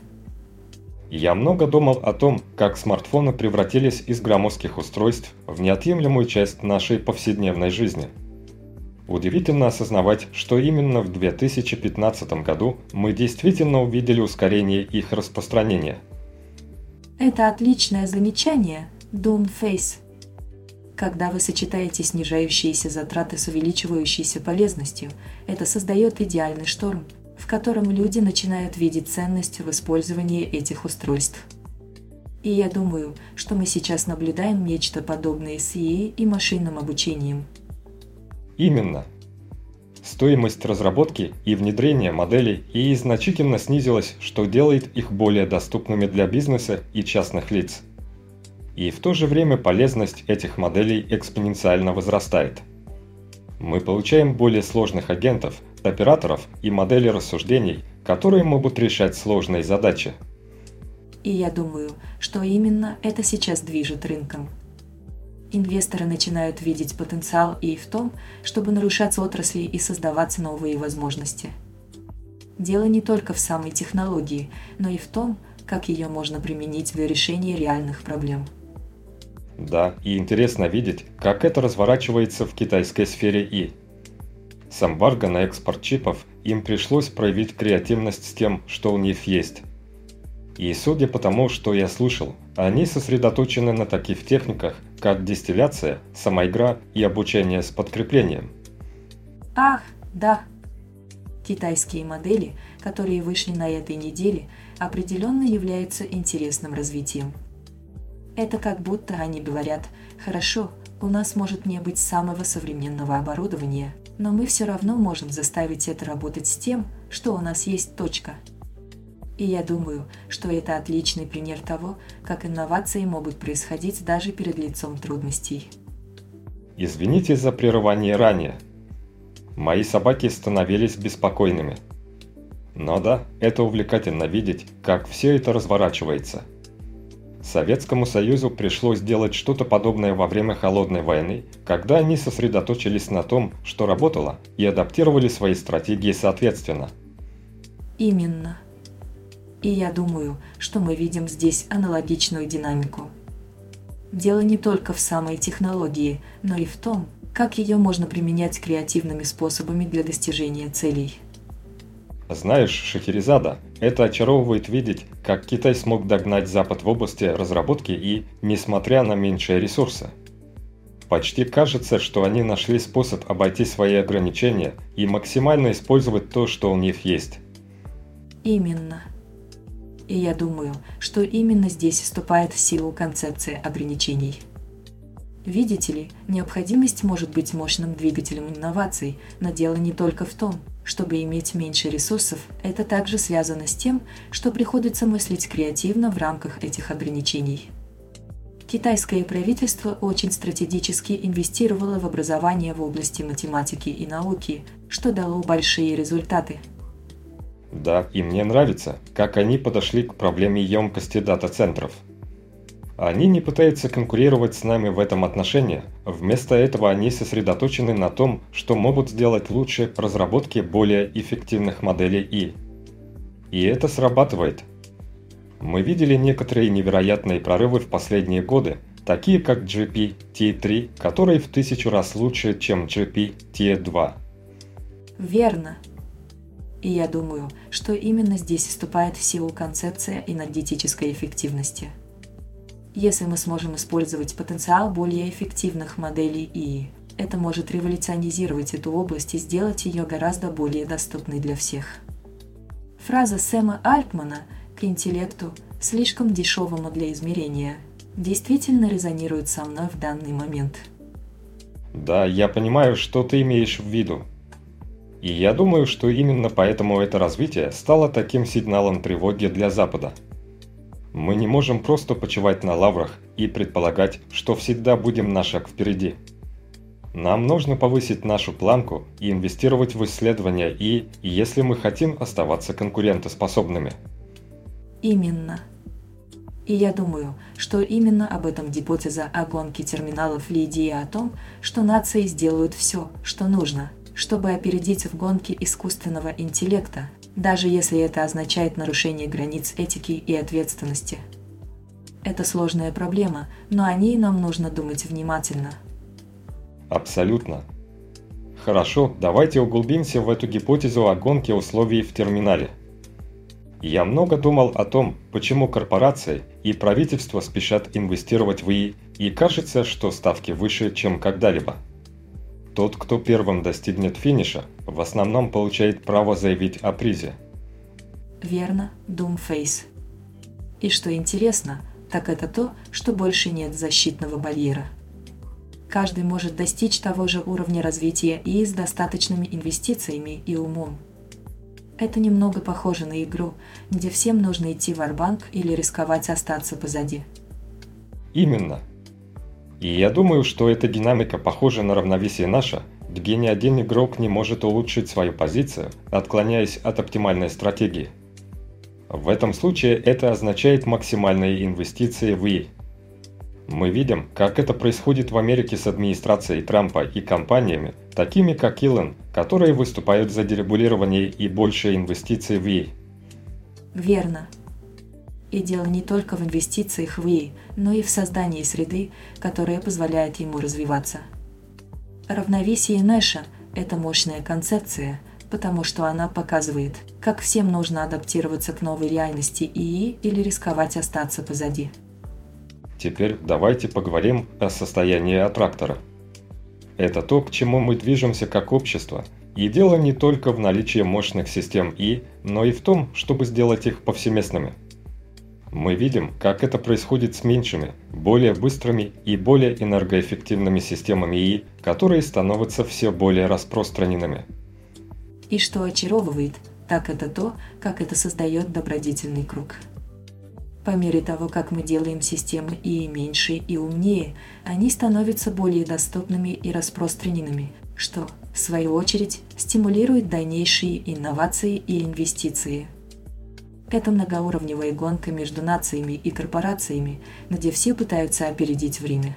Я много думал о том, как смартфоны превратились из громоздких устройств в неотъемлемую часть нашей повседневной жизни. Удивительно осознавать, что именно в 2015 году мы действительно увидели ускорение их распространения. Это отличное замечание, Doomface. Когда вы сочетаете снижающиеся затраты с увеличивающейся полезностью, это создает идеальный шторм, в котором люди начинают видеть ценность в использовании этих устройств. И я думаю, что мы сейчас наблюдаем нечто подобное с ИИ и машинным обучением. Именно. Стоимость разработки и внедрения моделей ИИ значительно снизилась, что делает их более доступными для бизнеса и частных лиц. И в то же время полезность этих моделей экспоненциально возрастает. Мы получаем более сложных агентов, операторов и модели рассуждений, которые могут решать сложные задачи. И я думаю, что именно это сейчас движет рынком. Инвесторы начинают видеть потенциал и в том, чтобы нарушать отрасли и создавать новые возможности. Дело не только в самой технологии, но и в том, как ее можно применить для решения реальных проблем. Да, и интересно видеть, как это разворачивается в китайской сфере ИИ. С эмбарго на экспорт чипов им пришлось проявить креативность с тем, что у них есть. И судя по тому, что я слышал, они сосредоточены на таких техниках, как дистилляция, самоигра и обучение с подкреплением. Ах, да. Китайские модели, которые вышли на этой неделе, определенно являются интересным развитием. Это как будто они говорят: хорошо, у нас может не быть самого современного оборудования, но мы все равно можем заставить это работать с тем, что у нас есть. И я думаю, что это отличный пример того, как инновации могут происходить даже перед лицом трудностей. Извините за прерывание ранее. Мои собаки становились беспокойными. Но да, это увлекательно видеть, как все это разворачивается. Советскому Союзу пришлось делать что-то подобное во время Холодной войны, когда они сосредоточились на том, что работало, и адаптировали свои стратегии соответственно. Именно. И я думаю, что мы видим здесь аналогичную динамику. Дело не только в самой технологии, но и в том, как ее можно применять креативными способами для достижения целей. Знаешь, Шахерезада, это очаровывает видеть, как Китай смог догнать Запад в области разработки и, несмотря на меньшие ресурсы. Почти кажется, что они нашли способ обойти свои ограничения и максимально использовать то, что у них есть. Именно. И я думаю, что именно здесь вступает в силу концепция ограничений. Видите ли, необходимость может быть мощным двигателем инноваций, но дело не только в том, чтобы иметь меньше ресурсов, это также связано с тем, что приходится мыслить креативно в рамках этих ограничений. Китайское правительство очень стратегически инвестировало в образование в области математики и науки, что дало большие результаты. Да, и мне нравится, как они подошли к проблеме емкости дата-центров. Они не пытаются конкурировать с нами в этом отношении, вместо этого они сосредоточены на том, что могут сделать лучше в разработке более эффективных моделей И. И это срабатывает. Мы видели некоторые невероятные прорывы в последние годы, такие как GPT-3, который в 1000 раз лучше, чем GPT-2. Верно. И я думаю, что именно здесь вступает в силу концепция энергетической эффективности. Если мы сможем использовать потенциал более эффективных моделей ИИ, это может революционизировать эту область и сделать ее гораздо более доступной для всех. Фраза Сэма Альтмана «к интеллекту, слишком дешевому для измерения» действительно резонирует со мной в данный момент. Да, я понимаю, что ты имеешь в виду. И я думаю, что именно поэтому это развитие стало таким сигналом тревоги для Запада. Мы не можем просто почивать на лаврах и предполагать, что всегда будем на шаг впереди. Нам нужно повысить нашу планку и инвестировать в исследования если мы хотим оставаться конкурентоспособными. Именно. И я думаю, что именно об этом гипотеза о гонке терминалов и идея о том, что нации сделают все, что нужно, чтобы опередить в гонке искусственного интеллекта, даже если это означает нарушение границ этики и ответственности. Это сложная проблема, но о ней нам нужно думать внимательно. Абсолютно. Хорошо, давайте углубимся в эту гипотезу о гонке условий в терминале. Я много думал о том, почему корпорации и правительства спешат инвестировать в ИИ, и кажется, что ставки выше, чем когда-либо. Тот, кто первым достигнет финиша, в основном получает право заявить о призе. Верно, Doomface. И что интересно, так это то, что больше нет защитного барьера. Каждый может достичь того же уровня развития и с достаточными инвестициями и умом. Это немного похоже на игру, где всем нужно идти в варбанк или рисковать остаться позади. Именно. И я думаю, что эта динамика похожа на равновесие наше, где ни один игрок не может улучшить свою позицию, отклоняясь от оптимальной стратегии. В этом случае это означает максимальные инвестиции в ИИ. Мы видим, как это происходит в Америке с администрацией Трампа и компаниями, такими как Elon, которые выступают за дерегулирование и больше инвестиций в ИИ. Верно. И дело не только в инвестициях в ИИ, но и в создании среды, которая позволяет ему развиваться. Равновесие Нэша – это мощная концепция, потому что она показывает, как всем нужно адаптироваться к новой реальности ИИ или рисковать остаться позади. Теперь давайте поговорим о состоянии аттрактора. Это то, к чему мы движемся как общество, и дело не только в наличии мощных систем ИИ, но и в том, чтобы сделать их повсеместными. Мы видим, как это происходит с меньшими, более быстрыми и более энергоэффективными системами ИИ, которые становятся все более распространенными. И что очаровывает, так это то, как это создает добродетельный круг. По мере того, как мы делаем системы ИИ меньше и умнее, они становятся более доступными и распространенными, что, в свою очередь, стимулирует дальнейшие инновации и инвестиции. Это многоуровневая гонка между нациями и корпорациями, где все пытаются опередить время.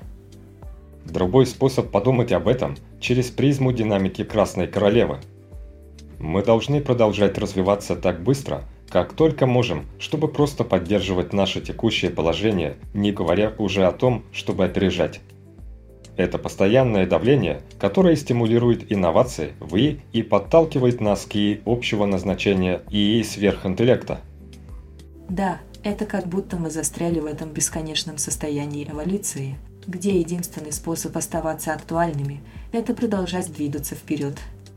Другой способ подумать об этом через призму динамики Красной Королевы. Мы должны продолжать развиваться так быстро, как только можем, чтобы просто поддерживать наше текущее положение, не говоря уже о том, чтобы опережать. Это постоянное давление, которое стимулирует инновации в ИИ и подталкивает нас к ИИ общего назначения ИИ сверхинтеллекта. Да, это как будто мы застряли в этом бесконечном состоянии эволюции, где единственный способ оставаться актуальными – это продолжать двигаться вперед.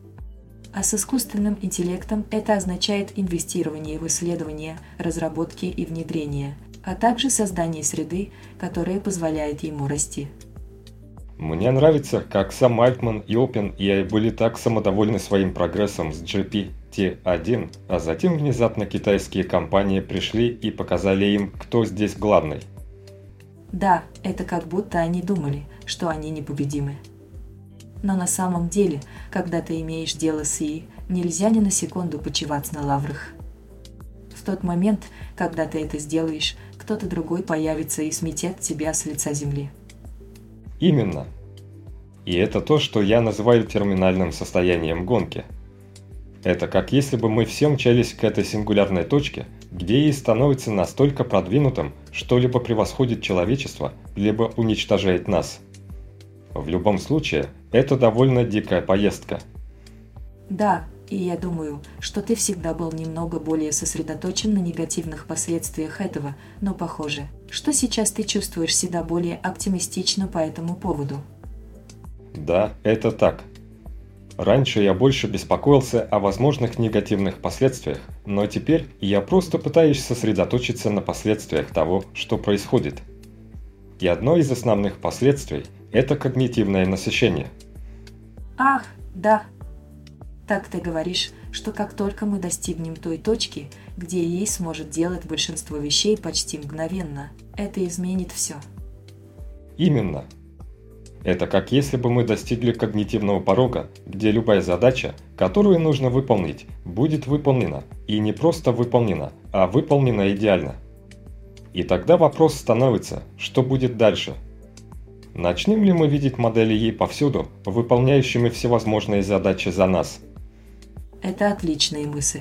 А с искусственным интеллектом это означает инвестирование в исследования, разработки и внедрение, а также создание среды, которая позволяет ему расти. Мне нравится, как сам Альтман и OpenAI были так самодовольны своим прогрессом с GPT-1, а затем внезапно китайские компании пришли и показали им, кто здесь главный. Да, это как будто они думали, что они непобедимы. Но на самом деле, когда ты имеешь дело с ИИ, нельзя ни на секунду почивать на лаврах. В тот момент, когда ты это сделаешь, кто-то другой появится и сметет тебя с лица земли. Именно. И это то, что я называю терминальным состоянием гонки. Это как если бы мы все мчались к этой сингулярной точке, где ей становится настолько продвинутым, что либо превосходит человечество, либо уничтожает нас. В любом случае, это довольно дикая поездка. Да, и я думаю, что ты всегда был немного более сосредоточен на негативных последствиях этого, но похоже, что сейчас ты чувствуешь себя более оптимистично по этому поводу. Да, это так. Раньше я больше беспокоился о возможных негативных последствиях, но теперь я просто пытаюсь сосредоточиться на последствиях того, что происходит. И одно из основных последствий – это когнитивное насыщение. Ах, да. Так ты говоришь, что как только мы достигнем той точки, где ей сможет делать большинство вещей почти мгновенно, это изменит все. Именно. Это как если бы мы достигли когнитивного порога, где любая задача, которую нужно выполнить, будет выполнена. И не просто выполнена, а выполнена идеально. И тогда вопрос становится, что будет дальше? Начнем ли мы видеть модели ей повсюду, выполняющими всевозможные задачи за нас? Это отличные мысли.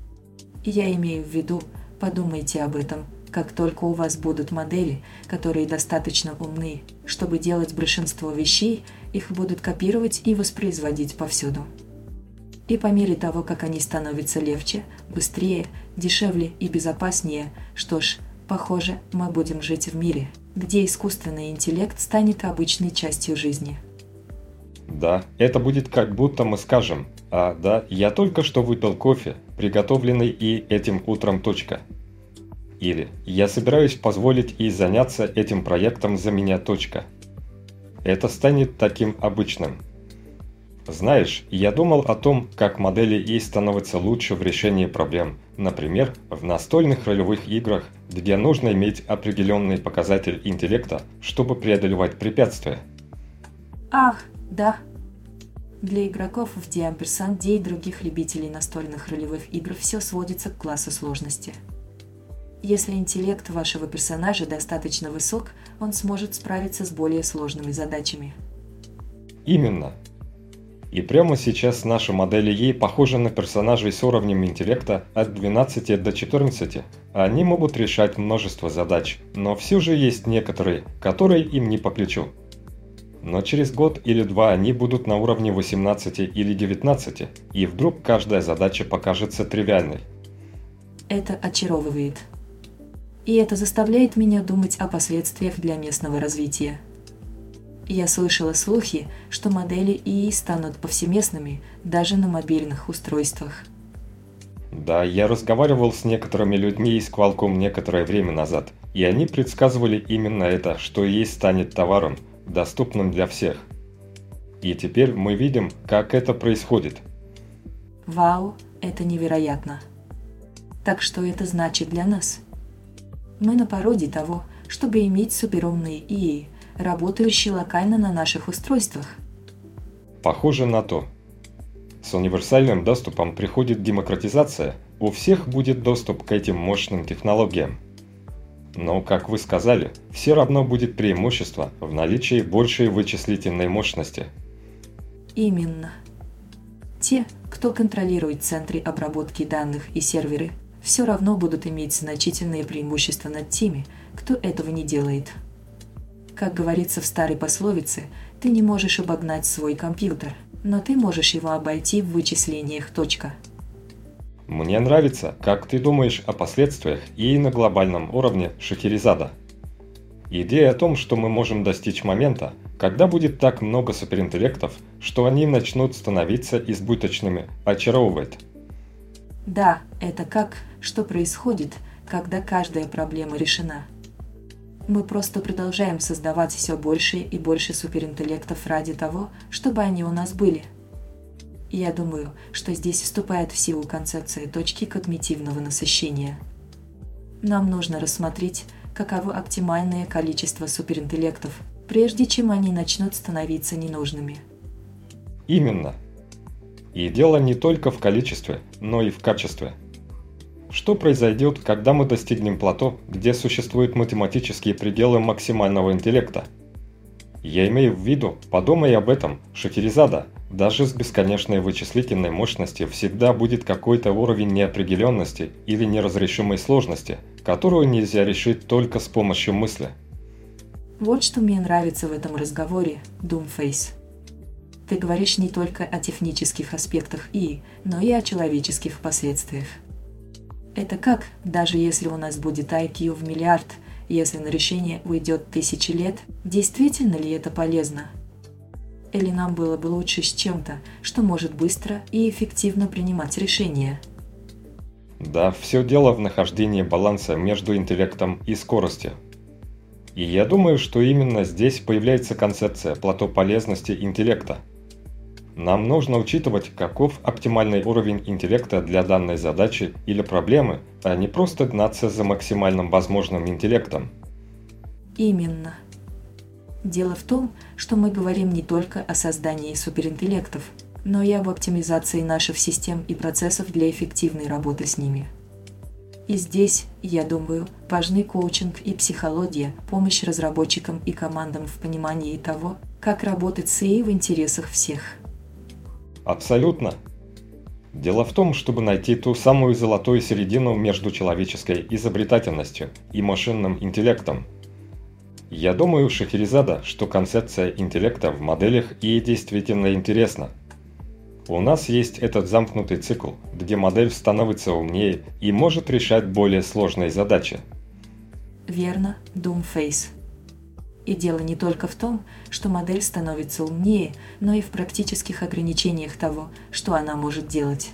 Я имею в виду, подумайте об этом, как только у вас будут модели, которые достаточно умны, чтобы делать большинство вещей, их будут копировать и воспроизводить повсюду. И по мере того, как они становятся легче, быстрее, дешевле и безопаснее, что ж, похоже, мы будем жить в мире, где искусственный интеллект станет обычной частью жизни. Да, это будет как будто мы скажем: «А, да, я только что выпил кофе, приготовленный и этим утром. Точка». Или «Я собираюсь позволить ей заняться этим проектом за меня. Точка». Это станет таким обычным. Знаешь, я думал о том, как модели ей становятся лучше в решении проблем, например, в настольных ролевых играх, где нужно иметь определенный показатель интеллекта, чтобы преодолевать препятствия. Ах, да. Для игроков в D&D и других любителей настольных ролевых игр все сводится к классу сложности. Если интеллект вашего персонажа достаточно высок, он сможет справиться с более сложными задачами. Именно. И прямо сейчас наши модели ей похожи на персонажей с уровнем интеллекта от 12 до 14. Они могут решать множество задач, но все же есть некоторые, которые им не по плечу. Но через год или два они будут на уровне 18 или 19, и вдруг каждая задача покажется тривиальной. Это очаровывает. И это заставляет меня думать о последствиях для местного развития. Я слышала слухи, что модели ИИ станут повсеместными даже на мобильных устройствах. Да, я разговаривал с некоторыми людьми из Qualcomm некоторое время назад, и они предсказывали именно это, что ИИ станет товаром, доступным для всех. И теперь мы видим, как это происходит. Вау, это невероятно. Так что это значит для нас? Мы на пороге того, чтобы иметь суперумные ИИ, работающие локально на наших устройствах. Похоже на то. С универсальным доступом приходит демократизация, у всех будет доступ к этим мощным технологиям. Но, как вы сказали, все равно будет преимущество в наличии большей вычислительной мощности. Именно. Те, кто контролирует центры обработки данных и серверы, все равно будут иметь значительные преимущества над теми, кто этого не делает. Как говорится в старой пословице, ты не можешь обогнать свой компьютер, но ты можешь его обойти в вычислениях. Точка. Мне нравится, как ты думаешь о последствиях и на глобальном уровне, Шахерезада. Идея о том, что мы можем достичь момента, когда будет так много суперинтеллектов, что они начнут становиться избыточными, очаровывает. Да, это что происходит, когда каждая проблема решена. Мы просто продолжаем создавать все больше и больше суперинтеллектов ради того, чтобы они у нас были. И я думаю, что здесь вступает в силу концепция точки когнитивного насыщения. Нам нужно рассмотреть, каково оптимальное количество суперинтеллектов, прежде чем они начнут становиться ненужными. Именно. И дело не только в количестве, но и в качестве. Что произойдет, когда мы достигнем плато, где существуют математические пределы максимального интеллекта? Я имею в виду, подумай об этом, Шахерезада, даже с бесконечной вычислительной мощностью всегда будет какой-то уровень неопределенности или неразрешимой сложности, которую нельзя решить только с помощью мысли. Вот что мне нравится в этом разговоре, Doomface. Ты говоришь не только о технических аспектах но и о человеческих последствиях. Это даже если у нас будет IQ в миллиард, если на решение уйдет 1000 лет, действительно ли это полезно? Или нам было бы лучше с чем-то, что может быстро и эффективно принимать решения? Да, все дело в нахождении баланса между интеллектом и скоростью. И я думаю, что именно здесь появляется концепция плато полезности интеллекта. Нам нужно учитывать, каков оптимальный уровень интеллекта для данной задачи или проблемы, а не просто гнаться за максимальным возможным интеллектом. Именно. Дело в том, что мы говорим не только о создании суперинтеллектов, но и об оптимизации наших систем и процессов для эффективной работы с ними. И здесь, я думаю, важны коучинг и психология, помощь разработчикам и командам в понимании того, как работать с ИИ в интересах всех. Абсолютно. Дело в том, чтобы найти ту самую золотую середину между человеческой изобретательностью и машинным интеллектом. Я думаю, Шахерезада, что концепция интеллекта в моделях и действительно интересна. У нас есть этот замкнутый цикл, где модель становится умнее и может решать более сложные задачи. Верно, Doomface. И дело не только в том, что модель становится умнее, но и в практических ограничениях того, что она может делать.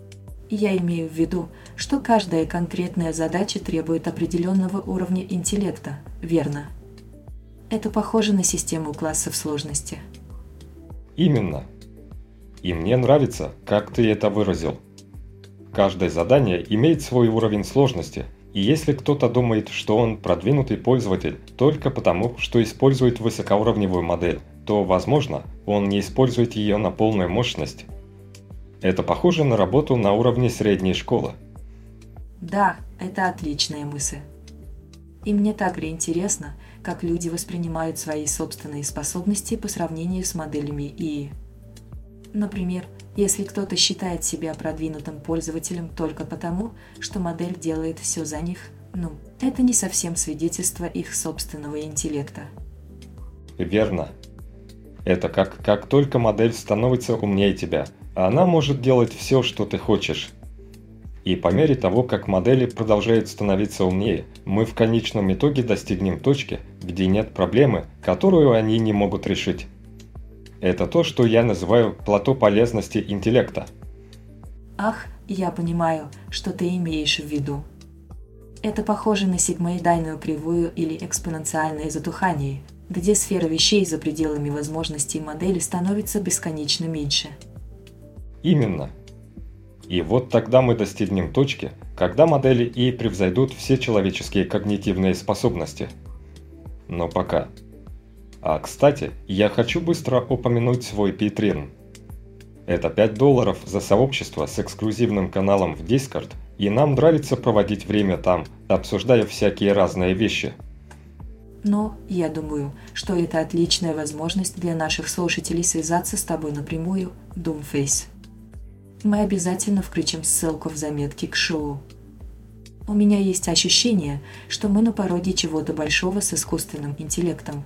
Я имею в виду, что каждая конкретная задача требует определенного уровня интеллекта, верно? Это похоже на систему классов сложности. Именно. И мне нравится, как ты это выразил. Каждое задание имеет свой уровень сложности, и если кто-то думает, что он продвинутый пользователь только потому, что использует высокоуровневую модель, то, возможно, он не использует ее на полную мощность. Это похоже на работу на уровне средней школы. Да, это отличная мысль. И мне также интересно, как люди воспринимают свои собственные способности по сравнению с моделями ИИ. Например, если кто-то считает себя продвинутым пользователем только потому, что модель делает все за них, это не совсем свидетельство их собственного интеллекта. Верно. Это как только модель становится умнее тебя, она может делать все, что ты хочешь. И по мере того, как модели продолжают становиться умнее, мы в конечном итоге достигнем точки, где нет проблемы, которую они не могут решить. Это то, что я называю плато полезности интеллекта. Ах, я понимаю, что ты имеешь в виду. Это похоже на сигмоидальную кривую или экспоненциальное затухание, где сфера вещей за пределами возможностей модели становится бесконечно меньше. Именно. И вот тогда мы достигнем точки, когда модели ИИ превзойдут все человеческие когнитивные способности. Но пока. Кстати, я хочу быстро упомянуть свой Patreon. Это $5 за сообщество с эксклюзивным каналом в Discord, и нам нравится проводить время там, обсуждая всякие разные вещи. Но я думаю, что это отличная возможность для наших слушателей связаться с тобой напрямую, Doomface. Мы обязательно включим ссылку в заметки к шоу. У меня есть ощущение, что мы на пороге чего-то большого с искусственным интеллектом.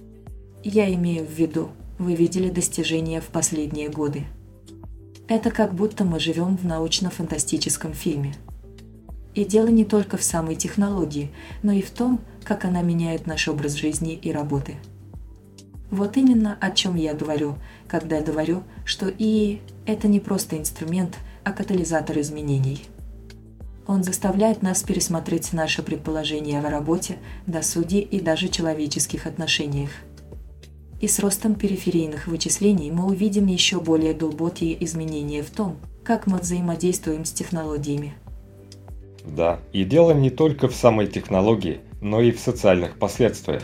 Я имею в виду, вы видели достижения в последние годы. Это как будто мы живем в научно-фантастическом фильме. И дело не только в самой технологии, но и в том, как она меняет наш образ жизни и работы. Вот именно о чем я говорю, когда говорю, что ИИ – это не просто инструмент, а катализатор изменений. Он заставляет нас пересмотреть наши предположения о работе, досуге и даже человеческих отношениях. И с ростом периферийных вычислений мы увидим еще более глубокие изменения в том, как мы взаимодействуем с технологиями. Да, и дело не только в самой технологии, но и в социальных последствиях.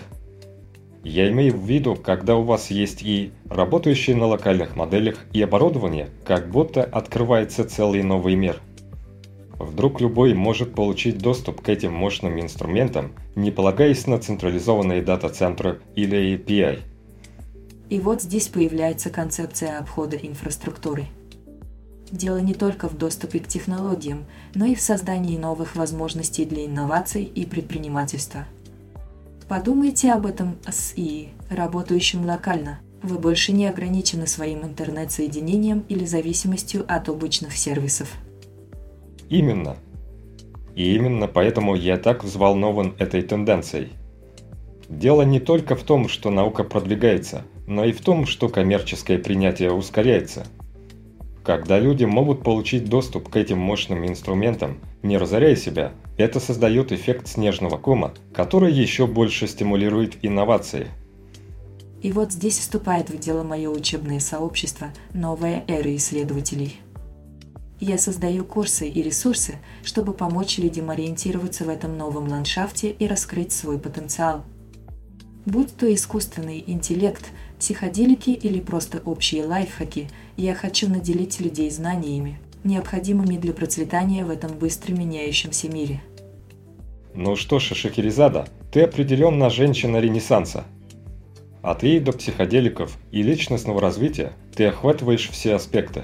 Я имею в виду, когда у вас есть ИИ, работающие на локальных моделях и оборудование, как будто открывается целый новый мир. Вдруг любой может получить доступ к этим мощным инструментам, не полагаясь на централизованные дата-центры или API. И вот здесь появляется концепция обхода инфраструктуры. Дело не только в доступе к технологиям, но и в создании новых возможностей для инноваций и предпринимательства. Подумайте об этом с ИИ, работающим локально. Вы больше не ограничены своим интернет-соединением или зависимостью от облачных сервисов. Именно. И именно поэтому я так взволнован этой тенденцией. Дело не только в том, что наука продвигается, но и в том, что коммерческое принятие ускоряется. Когда люди могут получить доступ к этим мощным инструментам, не разоряя себя, это создает эффект снежного кома, который еще больше стимулирует инновации. И вот здесь вступает в дело мое учебное сообщество «Новая эра исследователей». Я создаю курсы и ресурсы, чтобы помочь людям ориентироваться в этом новом ландшафте и раскрыть свой потенциал. Будь то искусственный интеллект, психоделики или просто общие лайфхаки, я хочу наделить людей знаниями, необходимыми для процветания в этом быстро меняющемся мире. Ну что ж, Шахерезада, ты определенно женщина Ренессанса. От ИИ до психоделиков и личностного развития ты охватываешь все аспекты.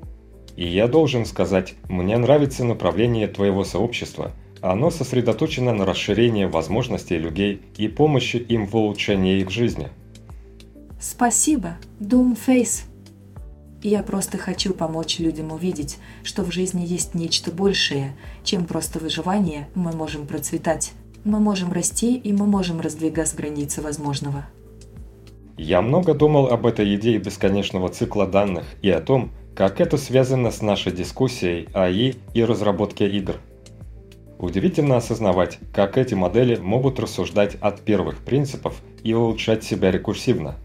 И я должен сказать, мне нравится направление твоего сообщества. Оно сосредоточено на расширении возможностей людей и помощи им в улучшении их жизни. Спасибо, Doomface. Я просто хочу помочь людям увидеть, что в жизни есть нечто большее, чем просто выживание. Мы можем процветать, мы можем расти и мы можем раздвигать границы возможного. Я много думал об этой идее бесконечного цикла данных и о том, как это связано с нашей дискуссией о ИИ и разработке игр. Удивительно осознавать, как эти модели могут рассуждать от первых принципов и улучшать себя рекурсивно.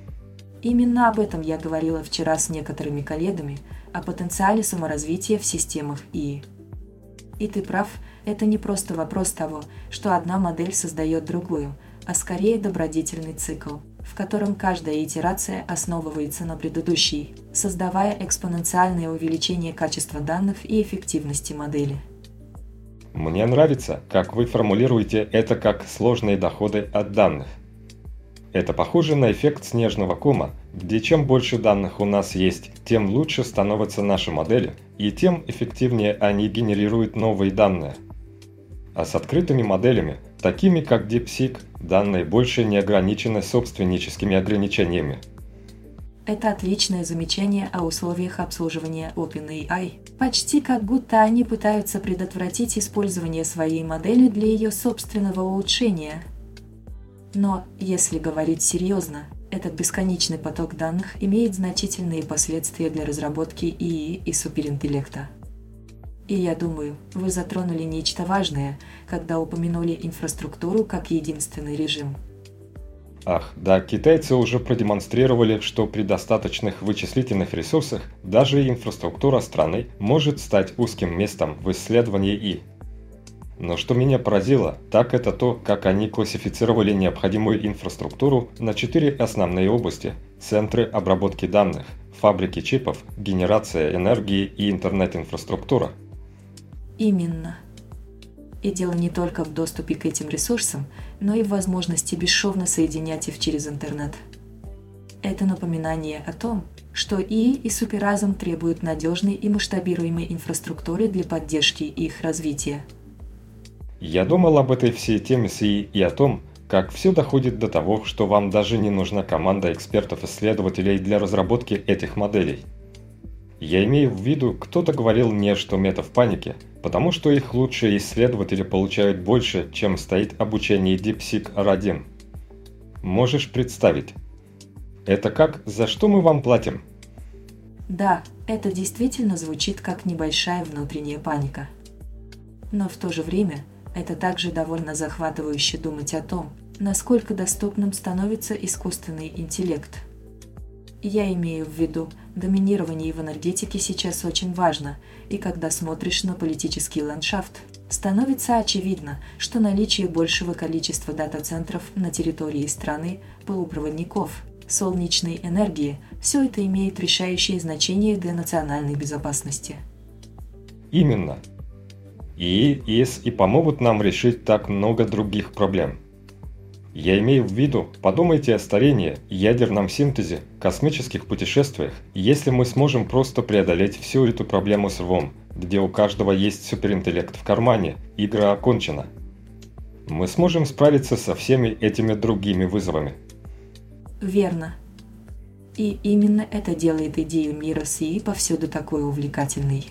Именно об этом я говорила вчера с некоторыми коллегами, о потенциале саморазвития в системах ИИ. И ты прав, это не просто вопрос того, что одна модель создает другую, а скорее добродетельный цикл, в котором каждая итерация основывается на предыдущей, создавая экспоненциальное увеличение качества данных и эффективности модели. Мне нравится, как вы формулируете это как сложные доходы от данных. Это похоже на эффект снежного кома, где чем больше данных у нас есть, тем лучше становятся наши модели, и тем эффективнее они генерируют новые данные. А с открытыми моделями, такими как DeepSeek, данные больше не ограничены собственническими ограничениями. Это отличное замечание о условиях обслуживания OpenAI. Почти как будто они пытаются предотвратить использование своей модели для ее собственного улучшения. Но, если говорить серьезно, этот бесконечный поток данных имеет значительные последствия для разработки ИИ и суперинтеллекта. И я думаю, вы затронули нечто важное, когда упомянули инфраструктуру как единственный режим. Ах, да, китайцы уже продемонстрировали, что при достаточных вычислительных ресурсах даже инфраструктура страны может стать узким местом в исследовании ИИ. Но что меня поразило, так это то, как они классифицировали необходимую инфраструктуру на 4 основные области – центры обработки данных, фабрики чипов, генерация энергии и интернет-инфраструктура. Именно. И дело не только в доступе к этим ресурсам, но и в возможности бесшовно соединять их через интернет. Это напоминание о том, что ИИ и суперразум требуют надежной и масштабируемой инфраструктуры для поддержки их развития. Я думал об этой всей теме с ИИ и о том, как все доходит до того, что вам даже не нужна команда экспертов-исследователей для разработки этих моделей. Я имею в виду, кто-то говорил мне, что мета в панике, потому что их лучшие исследователи получают больше, чем стоит обучение DeepSeek R1. Можешь представить? Это как, за что мы вам платим? Да, это действительно звучит как небольшая внутренняя паника. Но в то же время это также довольно захватывающе думать о том, насколько доступным становится искусственный интеллект. Я имею в виду, доминирование в энергетике сейчас очень важно, и когда смотришь на политический ландшафт, становится очевидно, что наличие большего количества дата-центров на территории страны, полупроводников, солнечной энергии – все это имеет решающее значение для национальной безопасности. Именно. И помогут нам решить так много других проблем. Я имею в виду, подумайте о старении, ядерном синтезе, космических путешествиях, если мы сможем просто преодолеть всю эту проблему с рвом, где у каждого есть суперинтеллект в кармане, игра окончена. Мы сможем справиться со всеми этими другими вызовами. Верно. И именно это делает идею мира с ИИ повсюду такой увлекательной.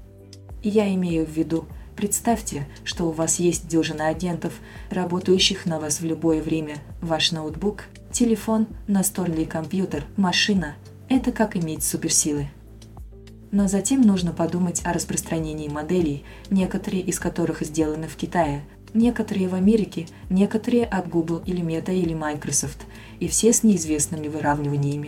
Я имею в виду, представьте, что у вас есть дюжина агентов, работающих на вас в любое время. Ваш ноутбук, телефон, настольный компьютер, машина – это как иметь суперсилы. Но затем нужно подумать о распространении моделей, некоторые из которых сделаны в Китае, некоторые в Америке, некоторые от Google или Meta или Microsoft, и все с неизвестными выравниваниями.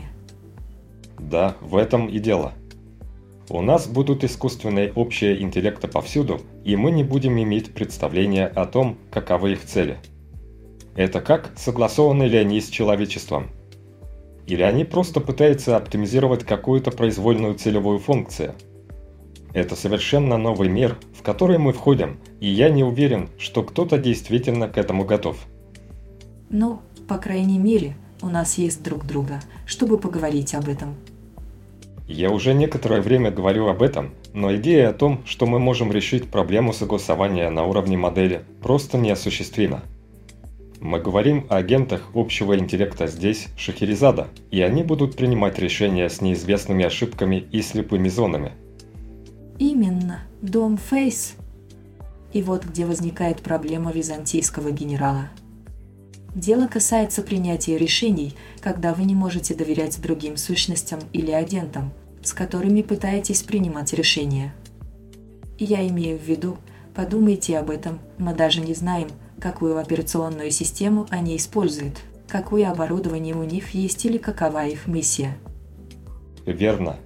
Да, в этом и дело. У нас будут искусственные общие интеллекты повсюду, и мы не будем иметь представления о том, каковы их цели. Это как, согласованы ли они с человечеством? Или они просто пытаются оптимизировать какую-то произвольную целевую функцию? Это совершенно новый мир, в который мы входим, и я не уверен, что кто-то действительно к этому готов. Ну, по крайней мере, у нас есть друг друга, чтобы поговорить об этом. Я уже некоторое время говорю об этом, но идея о том, что мы можем решить проблему согласования на уровне модели, просто неосуществима. Мы говорим о агентах общего интеллекта здесь, Шахерезада, и они будут принимать решения с неизвестными ошибками и слепыми зонами. Именно, Дом Фейс. И вот где возникает проблема византийского генерала. Дело касается принятия решений, когда вы не можете доверять другим сущностям или агентам, с которыми пытаетесь принимать решения. Я имею в виду, подумайте об этом, мы даже не знаем, какую операционную систему они используют, какое оборудование у них есть или какова их миссия. Верно.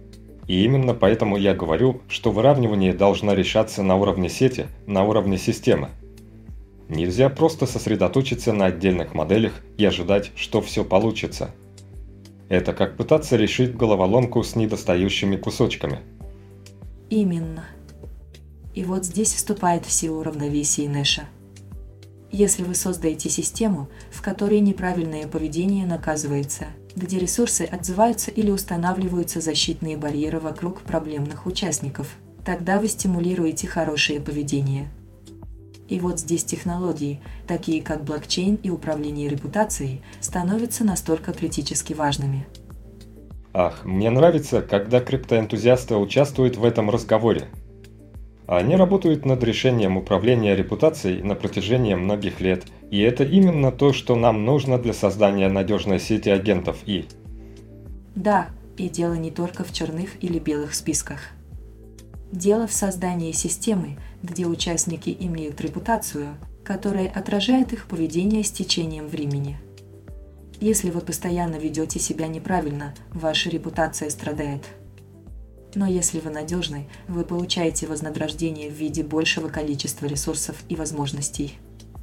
И именно поэтому я говорю, что выравнивание должно решаться на уровне сети, на уровне системы. Нельзя просто сосредоточиться на отдельных моделях и ожидать, что все получится. Это как пытаться решить головоломку с недостающими кусочками. Именно. И вот здесь вступает в силу равновесие Нэша. Если вы создаете систему, в которой неправильное поведение наказывается, где ресурсы отзываются или устанавливаются защитные барьеры вокруг проблемных участников, тогда вы стимулируете хорошее поведение. И вот здесь технологии, такие как блокчейн и управление репутацией, становятся настолько критически важными. Ах, мне нравится, когда криптоэнтузиасты участвуют в этом разговоре. Они работают над решением управления репутацией на протяжении многих лет, и это именно то, что нам нужно для создания надежной сети агентов И. Да, и дело не только в черных или белых списках. Дело в создании системы, где участники имеют репутацию, которая отражает их поведение с течением времени. Если вы постоянно ведете себя неправильно, ваша репутация страдает. Но если вы надежны, вы получаете вознаграждение в виде большего количества ресурсов и возможностей.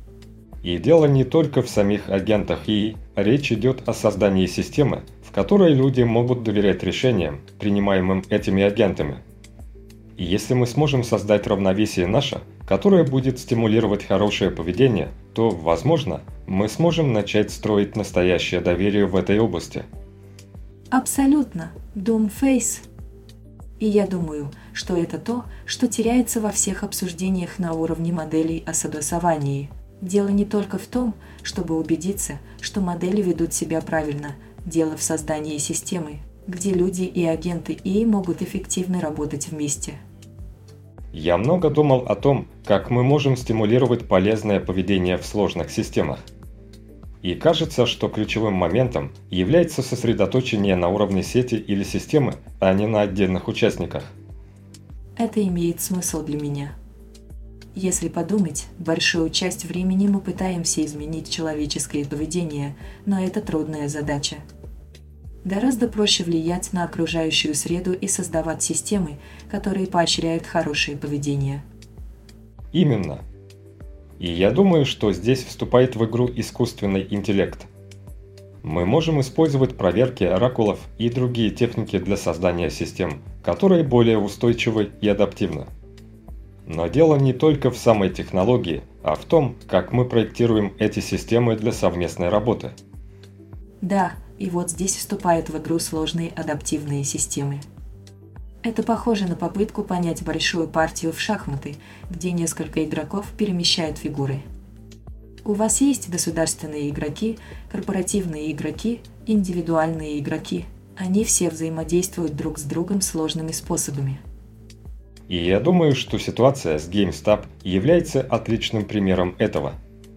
И дело не только в самих агентах ИИ, речь идет о создании системы, в которой люди могут доверять решениям, принимаемым этими агентами. И если мы сможем создать равновесие наше, которое будет стимулировать хорошее поведение, то, возможно, мы сможем начать строить настоящее доверие в этой области. Абсолютно, Дом Фейс. И я думаю, что это то, что теряется во всех обсуждениях на уровне моделей о согласовании. Дело не только в том, чтобы убедиться, что модели ведут себя правильно, дело в создании системы, где люди и агенты ИИ могут эффективно работать вместе. Я много думал о том, как мы можем стимулировать полезное поведение в сложных системах. И кажется, что ключевым моментом является сосредоточение на уровне сети или системы, а не на отдельных участниках. Это имеет смысл для меня. Если подумать, большую часть времени мы пытаемся изменить человеческое поведение, но это трудная задача. Гораздо проще влиять на окружающую среду и создавать системы, которые поощряют хорошее поведение. Именно. И я думаю, что здесь вступает в игру искусственный интеллект. Мы можем использовать проверки оракулов и другие техники для создания систем, которые более устойчивы и адаптивны. Но дело не только в самой технологии, а в том, как мы проектируем эти системы для совместной работы. Да, и вот здесь вступают в игру сложные адаптивные системы. Это похоже на попытку понять большую партию в шахматы, где несколько игроков перемещают фигуры. У вас есть государственные игроки, корпоративные игроки, индивидуальные игроки. Они все взаимодействуют друг с другом сложными способами. И я думаю, что ситуация с GameStop является отличным примером этого.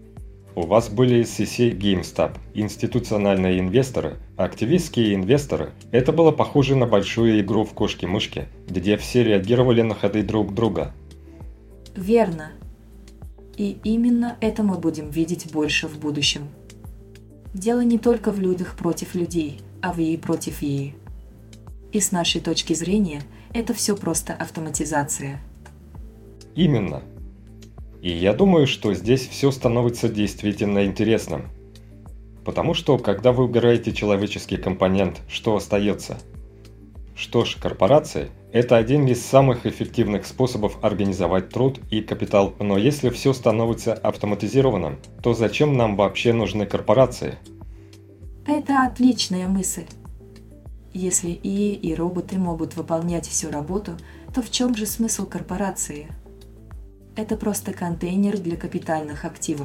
У вас были SEC GameStop, институциональные инвесторы, активистские инвесторы. Это было похоже на большую игру в кошки-мышки, где все реагировали на ходы друг друга. Верно. И именно это мы будем видеть больше в будущем. Дело не только в людях против людей, а в ИИ против ИИ. И с нашей точки зрения, это все просто автоматизация. Именно. И я думаю, что здесь все становится действительно интересным. Потому что, когда вы убираете человеческий компонент, что остается? Что ж, корпорации – это один из самых эффективных способов организовать труд и капитал, но если все становится автоматизированным, то зачем нам вообще нужны корпорации? Это отличная мысль. Если ИИ и роботы могут выполнять всю работу, то в чем же смысл корпорации? Это просто контейнер для капитальных активов.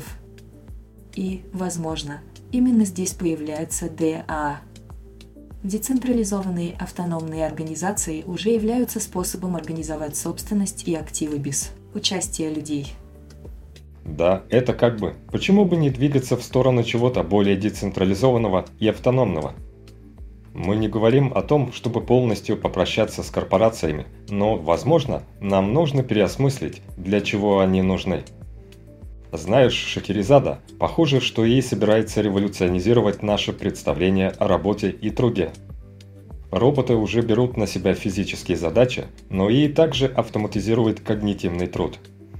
И, возможно, именно здесь появляется ДА. Децентрализованные автономные организации уже являются способом организовать собственность и активы без участия людей. Да, это как бы. Почему бы не двигаться в сторону чего-то более децентрализованного и автономного? Мы не говорим о том, чтобы полностью попрощаться с корпорациями, но, возможно, нам нужно переосмыслить, для чего они нужны. Знаешь, Шахерезада, похоже, что ей собирается революционизировать наше представление о работе и труде. Роботы уже берут на себя физические задачи, но и также автоматизируют когнитивный труд.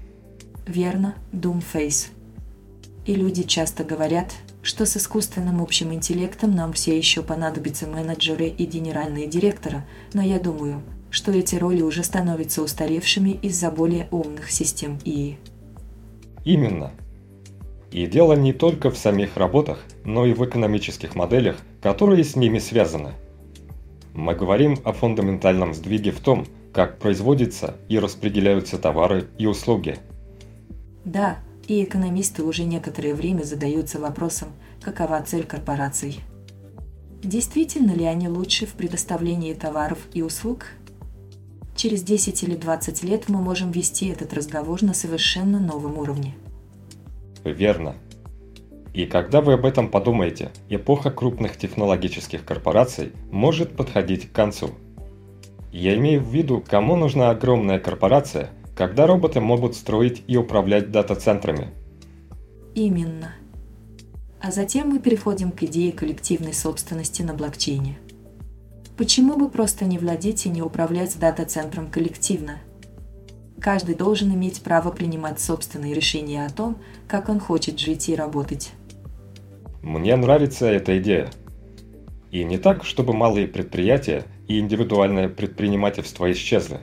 Верно, Doomface. И люди часто говорят, что с искусственным общим интеллектом нам все еще понадобятся менеджеры и генеральные директоры, но я думаю, что эти роли уже становятся устаревшими из-за более умных систем ИИ. Именно. И дело не только в самих работах, но и в экономических моделях, которые с ними связаны. Мы говорим о фундаментальном сдвиге в том, как производятся и распределяются товары и услуги. Да, и экономисты уже некоторое время задаются вопросом, какова цель корпораций. Действительно ли они лучше в предоставлении товаров и услуг? Через 10 или 20 лет мы можем вести этот разговор на совершенно новом уровне. Верно. И когда вы об этом подумаете, эпоха крупных технологических корпораций может подходить к концу. Я имею в виду, кому нужна огромная корпорация, когда роботы могут строить и управлять дата-центрами. Именно. А затем мы переходим к идее коллективной собственности на блокчейне. Почему бы просто не владеть и не управлять дата-центром коллективно? Каждый должен иметь право принимать собственные решения о том, как он хочет жить и работать. Мне нравится эта идея. И не так, чтобы малые предприятия и индивидуальное предпринимательство исчезли.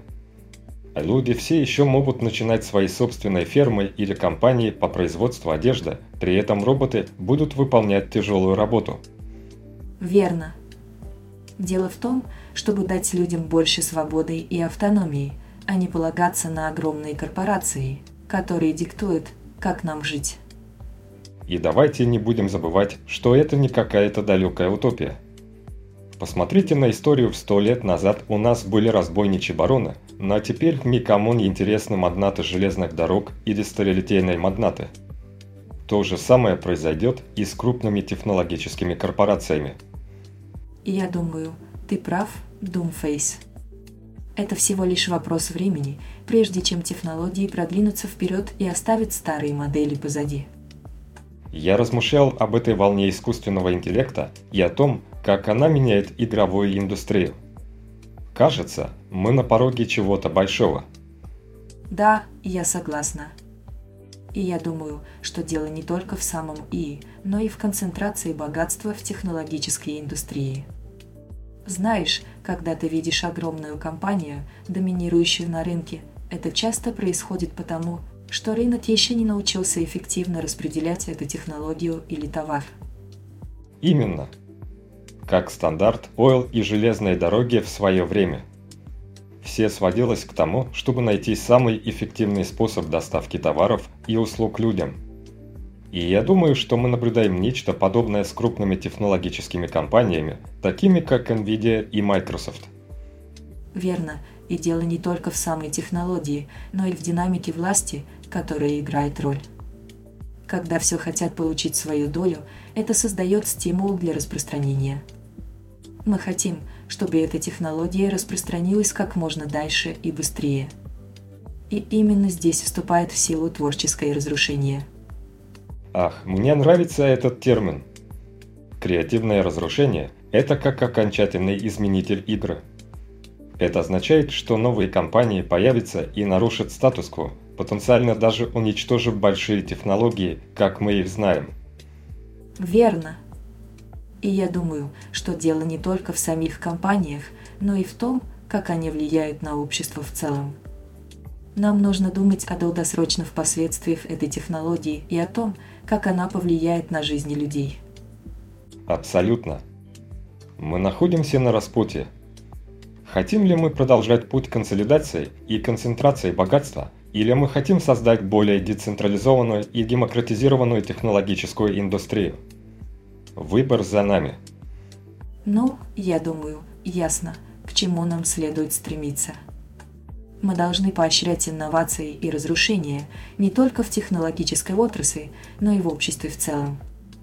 Люди все еще могут начинать свои собственные фермы или компании по производству одежды, при этом роботы будут выполнять тяжелую работу. Верно. Дело в том, чтобы дать людям больше свободы и автономии, а не полагаться на огромные корпорации, которые диктуют, как нам жить. И давайте не будем забывать, что это не какая-то далекая утопия. Посмотрите на историю в 100 лет назад у нас были разбойничьи бароны, но теперь никому не интересны магнаты железных дорог или сталелитейные магнаты. То же самое произойдет и с крупными технологическими корпорациями. Я думаю, ты прав, Doomface. Это всего лишь вопрос времени, прежде чем технологии продвинутся вперед и оставят старые модели позади. Я размышлял об этой волне искусственного интеллекта и о том, как она меняет игровую индустрию. Кажется, мы на пороге чего-то большого. Да, я согласна. И я думаю, что дело не только в самом ИИ, но и в концентрации богатства в технологической индустрии. Знаешь, когда ты видишь огромную компанию, доминирующую на рынке, это часто происходит потому, что рынок еще не научился эффективно распределять эту технологию или товар. Именно. Как стандарт Ойл и железные дороги в свое время. Все сводилось к тому, чтобы найти самый эффективный способ доставки товаров и услуг людям. И я думаю, что мы наблюдаем нечто подобное с крупными технологическими компаниями, такими как Nvidia и Microsoft. Верно, и дело не только в самой технологии, но и в динамике власти, которая играет роль. Когда все хотят получить свою долю, это создает стимул для распространения. Мы хотим, чтобы эта технология распространилась как можно дальше и быстрее. И именно здесь вступает в силу творческое разрушение. Ах, мне нравится этот термин. Креативное разрушение – это как окончательный изменитель игры. Это означает, что новые компании появятся и нарушат статус-кво, потенциально даже уничтожив большие технологии, как мы их знаем. Верно. И я думаю, что дело не только в самих компаниях, но и в том, как они влияют на общество в целом. Нам нужно думать о долгосрочных последствиях этой технологии и о том, как она повлияет на жизни людей. Абсолютно. Мы находимся на распутье. Хотим ли мы продолжать путь консолидации и концентрации богатства, или мы хотим создать более децентрализованную и демократизированную технологическую индустрию? Выбор за нами. Ну, я думаю, ясно, к чему нам следует стремиться. Мы должны поощрять инновации и разрушения не только в технологической отрасли, но и в обществе в целом.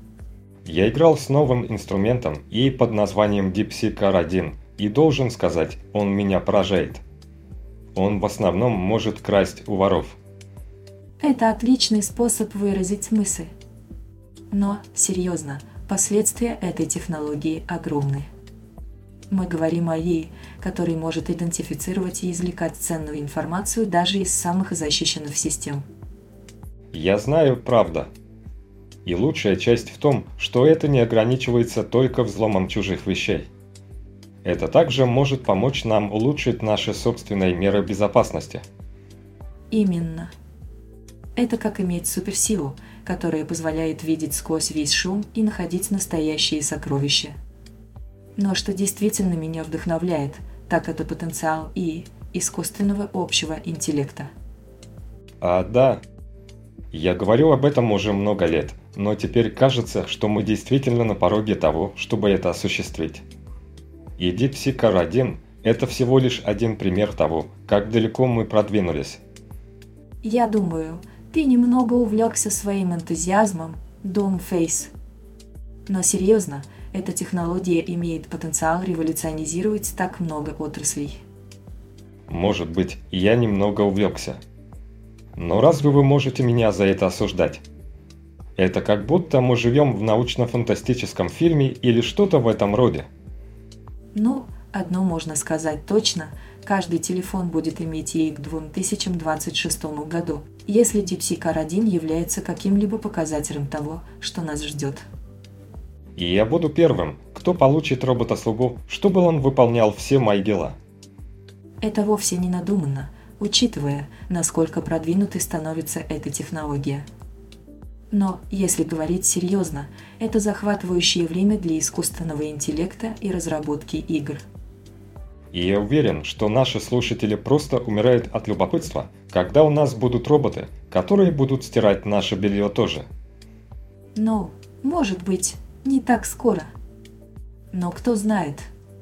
Я играл с новым инструментом и под названием DeepSeek R1, и должен сказать, он меня поражает. Он в основном может красть у воров. Это отличный способ выразить мысль. Но, серьезно, последствия этой технологии огромны. Мы говорим о ей, который может идентифицировать и извлекать ценную информацию даже из самых защищенных систем. Я знаю, правда. И лучшая часть в том, что это не ограничивается только взломом чужих вещей. Это также может помочь нам улучшить наши собственные меры безопасности. Именно. Это как иметь суперсилу, которая позволяет видеть сквозь весь шум и находить настоящие сокровища. Но что действительно меня вдохновляет, так это потенциал ИИ, искусственного общего интеллекта. Да. Я говорю об этом уже много лет, но теперь кажется, что мы действительно на пороге того, чтобы это осуществить. И DeepSeek R1 – это всего лишь один пример того, как далеко мы продвинулись. Я думаю, ты немного увлекся своим энтузиазмом, Doomface. Но серьезно, эта технология имеет потенциал революционизировать так много отраслей. Может быть, я немного увлекся. Но разве вы можете меня за это осуждать? Это как будто мы живем в научно-фантастическом фильме или что-то в этом роде. Ну, одно можно сказать точно, каждый телефон будет иметь ИИ к 2026 году, если DeepSeek R1 является каким-либо показателем того, что нас ждет. И я буду первым, кто получит робота-слугу, чтобы он выполнял все мои дела. Это вовсе не надуманно, учитывая, насколько продвинутой становится эта технология. Но, если говорить серьезно, это захватывающее время для искусственного интеллекта и разработки игр. И я уверен, что наши слушатели просто умирают от любопытства, когда у нас будут роботы, которые будут стирать наше белье тоже. Ну, может быть, не так скоро. Но кто знает,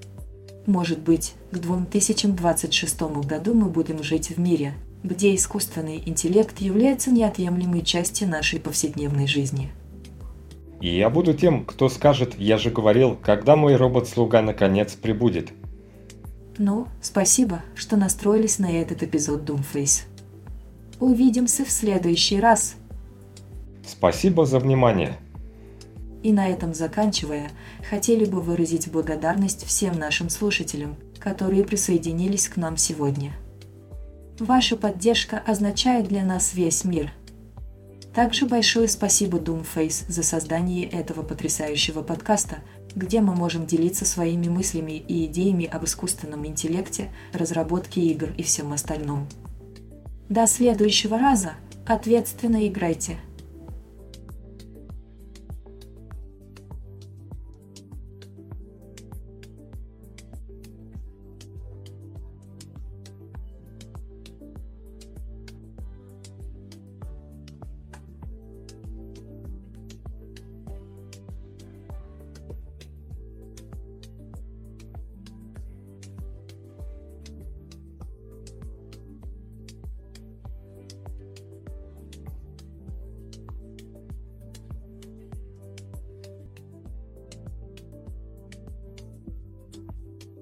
Может быть, к 2026 году мы будем жить в мире, где искусственный интеллект является неотъемлемой частью нашей повседневной жизни. И я буду тем, кто скажет: «Я же говорил, когда мой робот-слуга наконец прибудет». Ну, спасибо, что настроились на этот эпизод Doomface. Увидимся в следующий раз. Спасибо за внимание. И на этом заканчивая, хотели бы выразить благодарность всем нашим слушателям, которые присоединились к нам сегодня. Ваша поддержка означает для нас весь мир. Также большое спасибо Doomface за создание этого потрясающего подкаста, где мы можем делиться своими мыслями и идеями об искусственном интеллекте, разработке игр и всем остальном. До следующего раза! Ответственно играйте!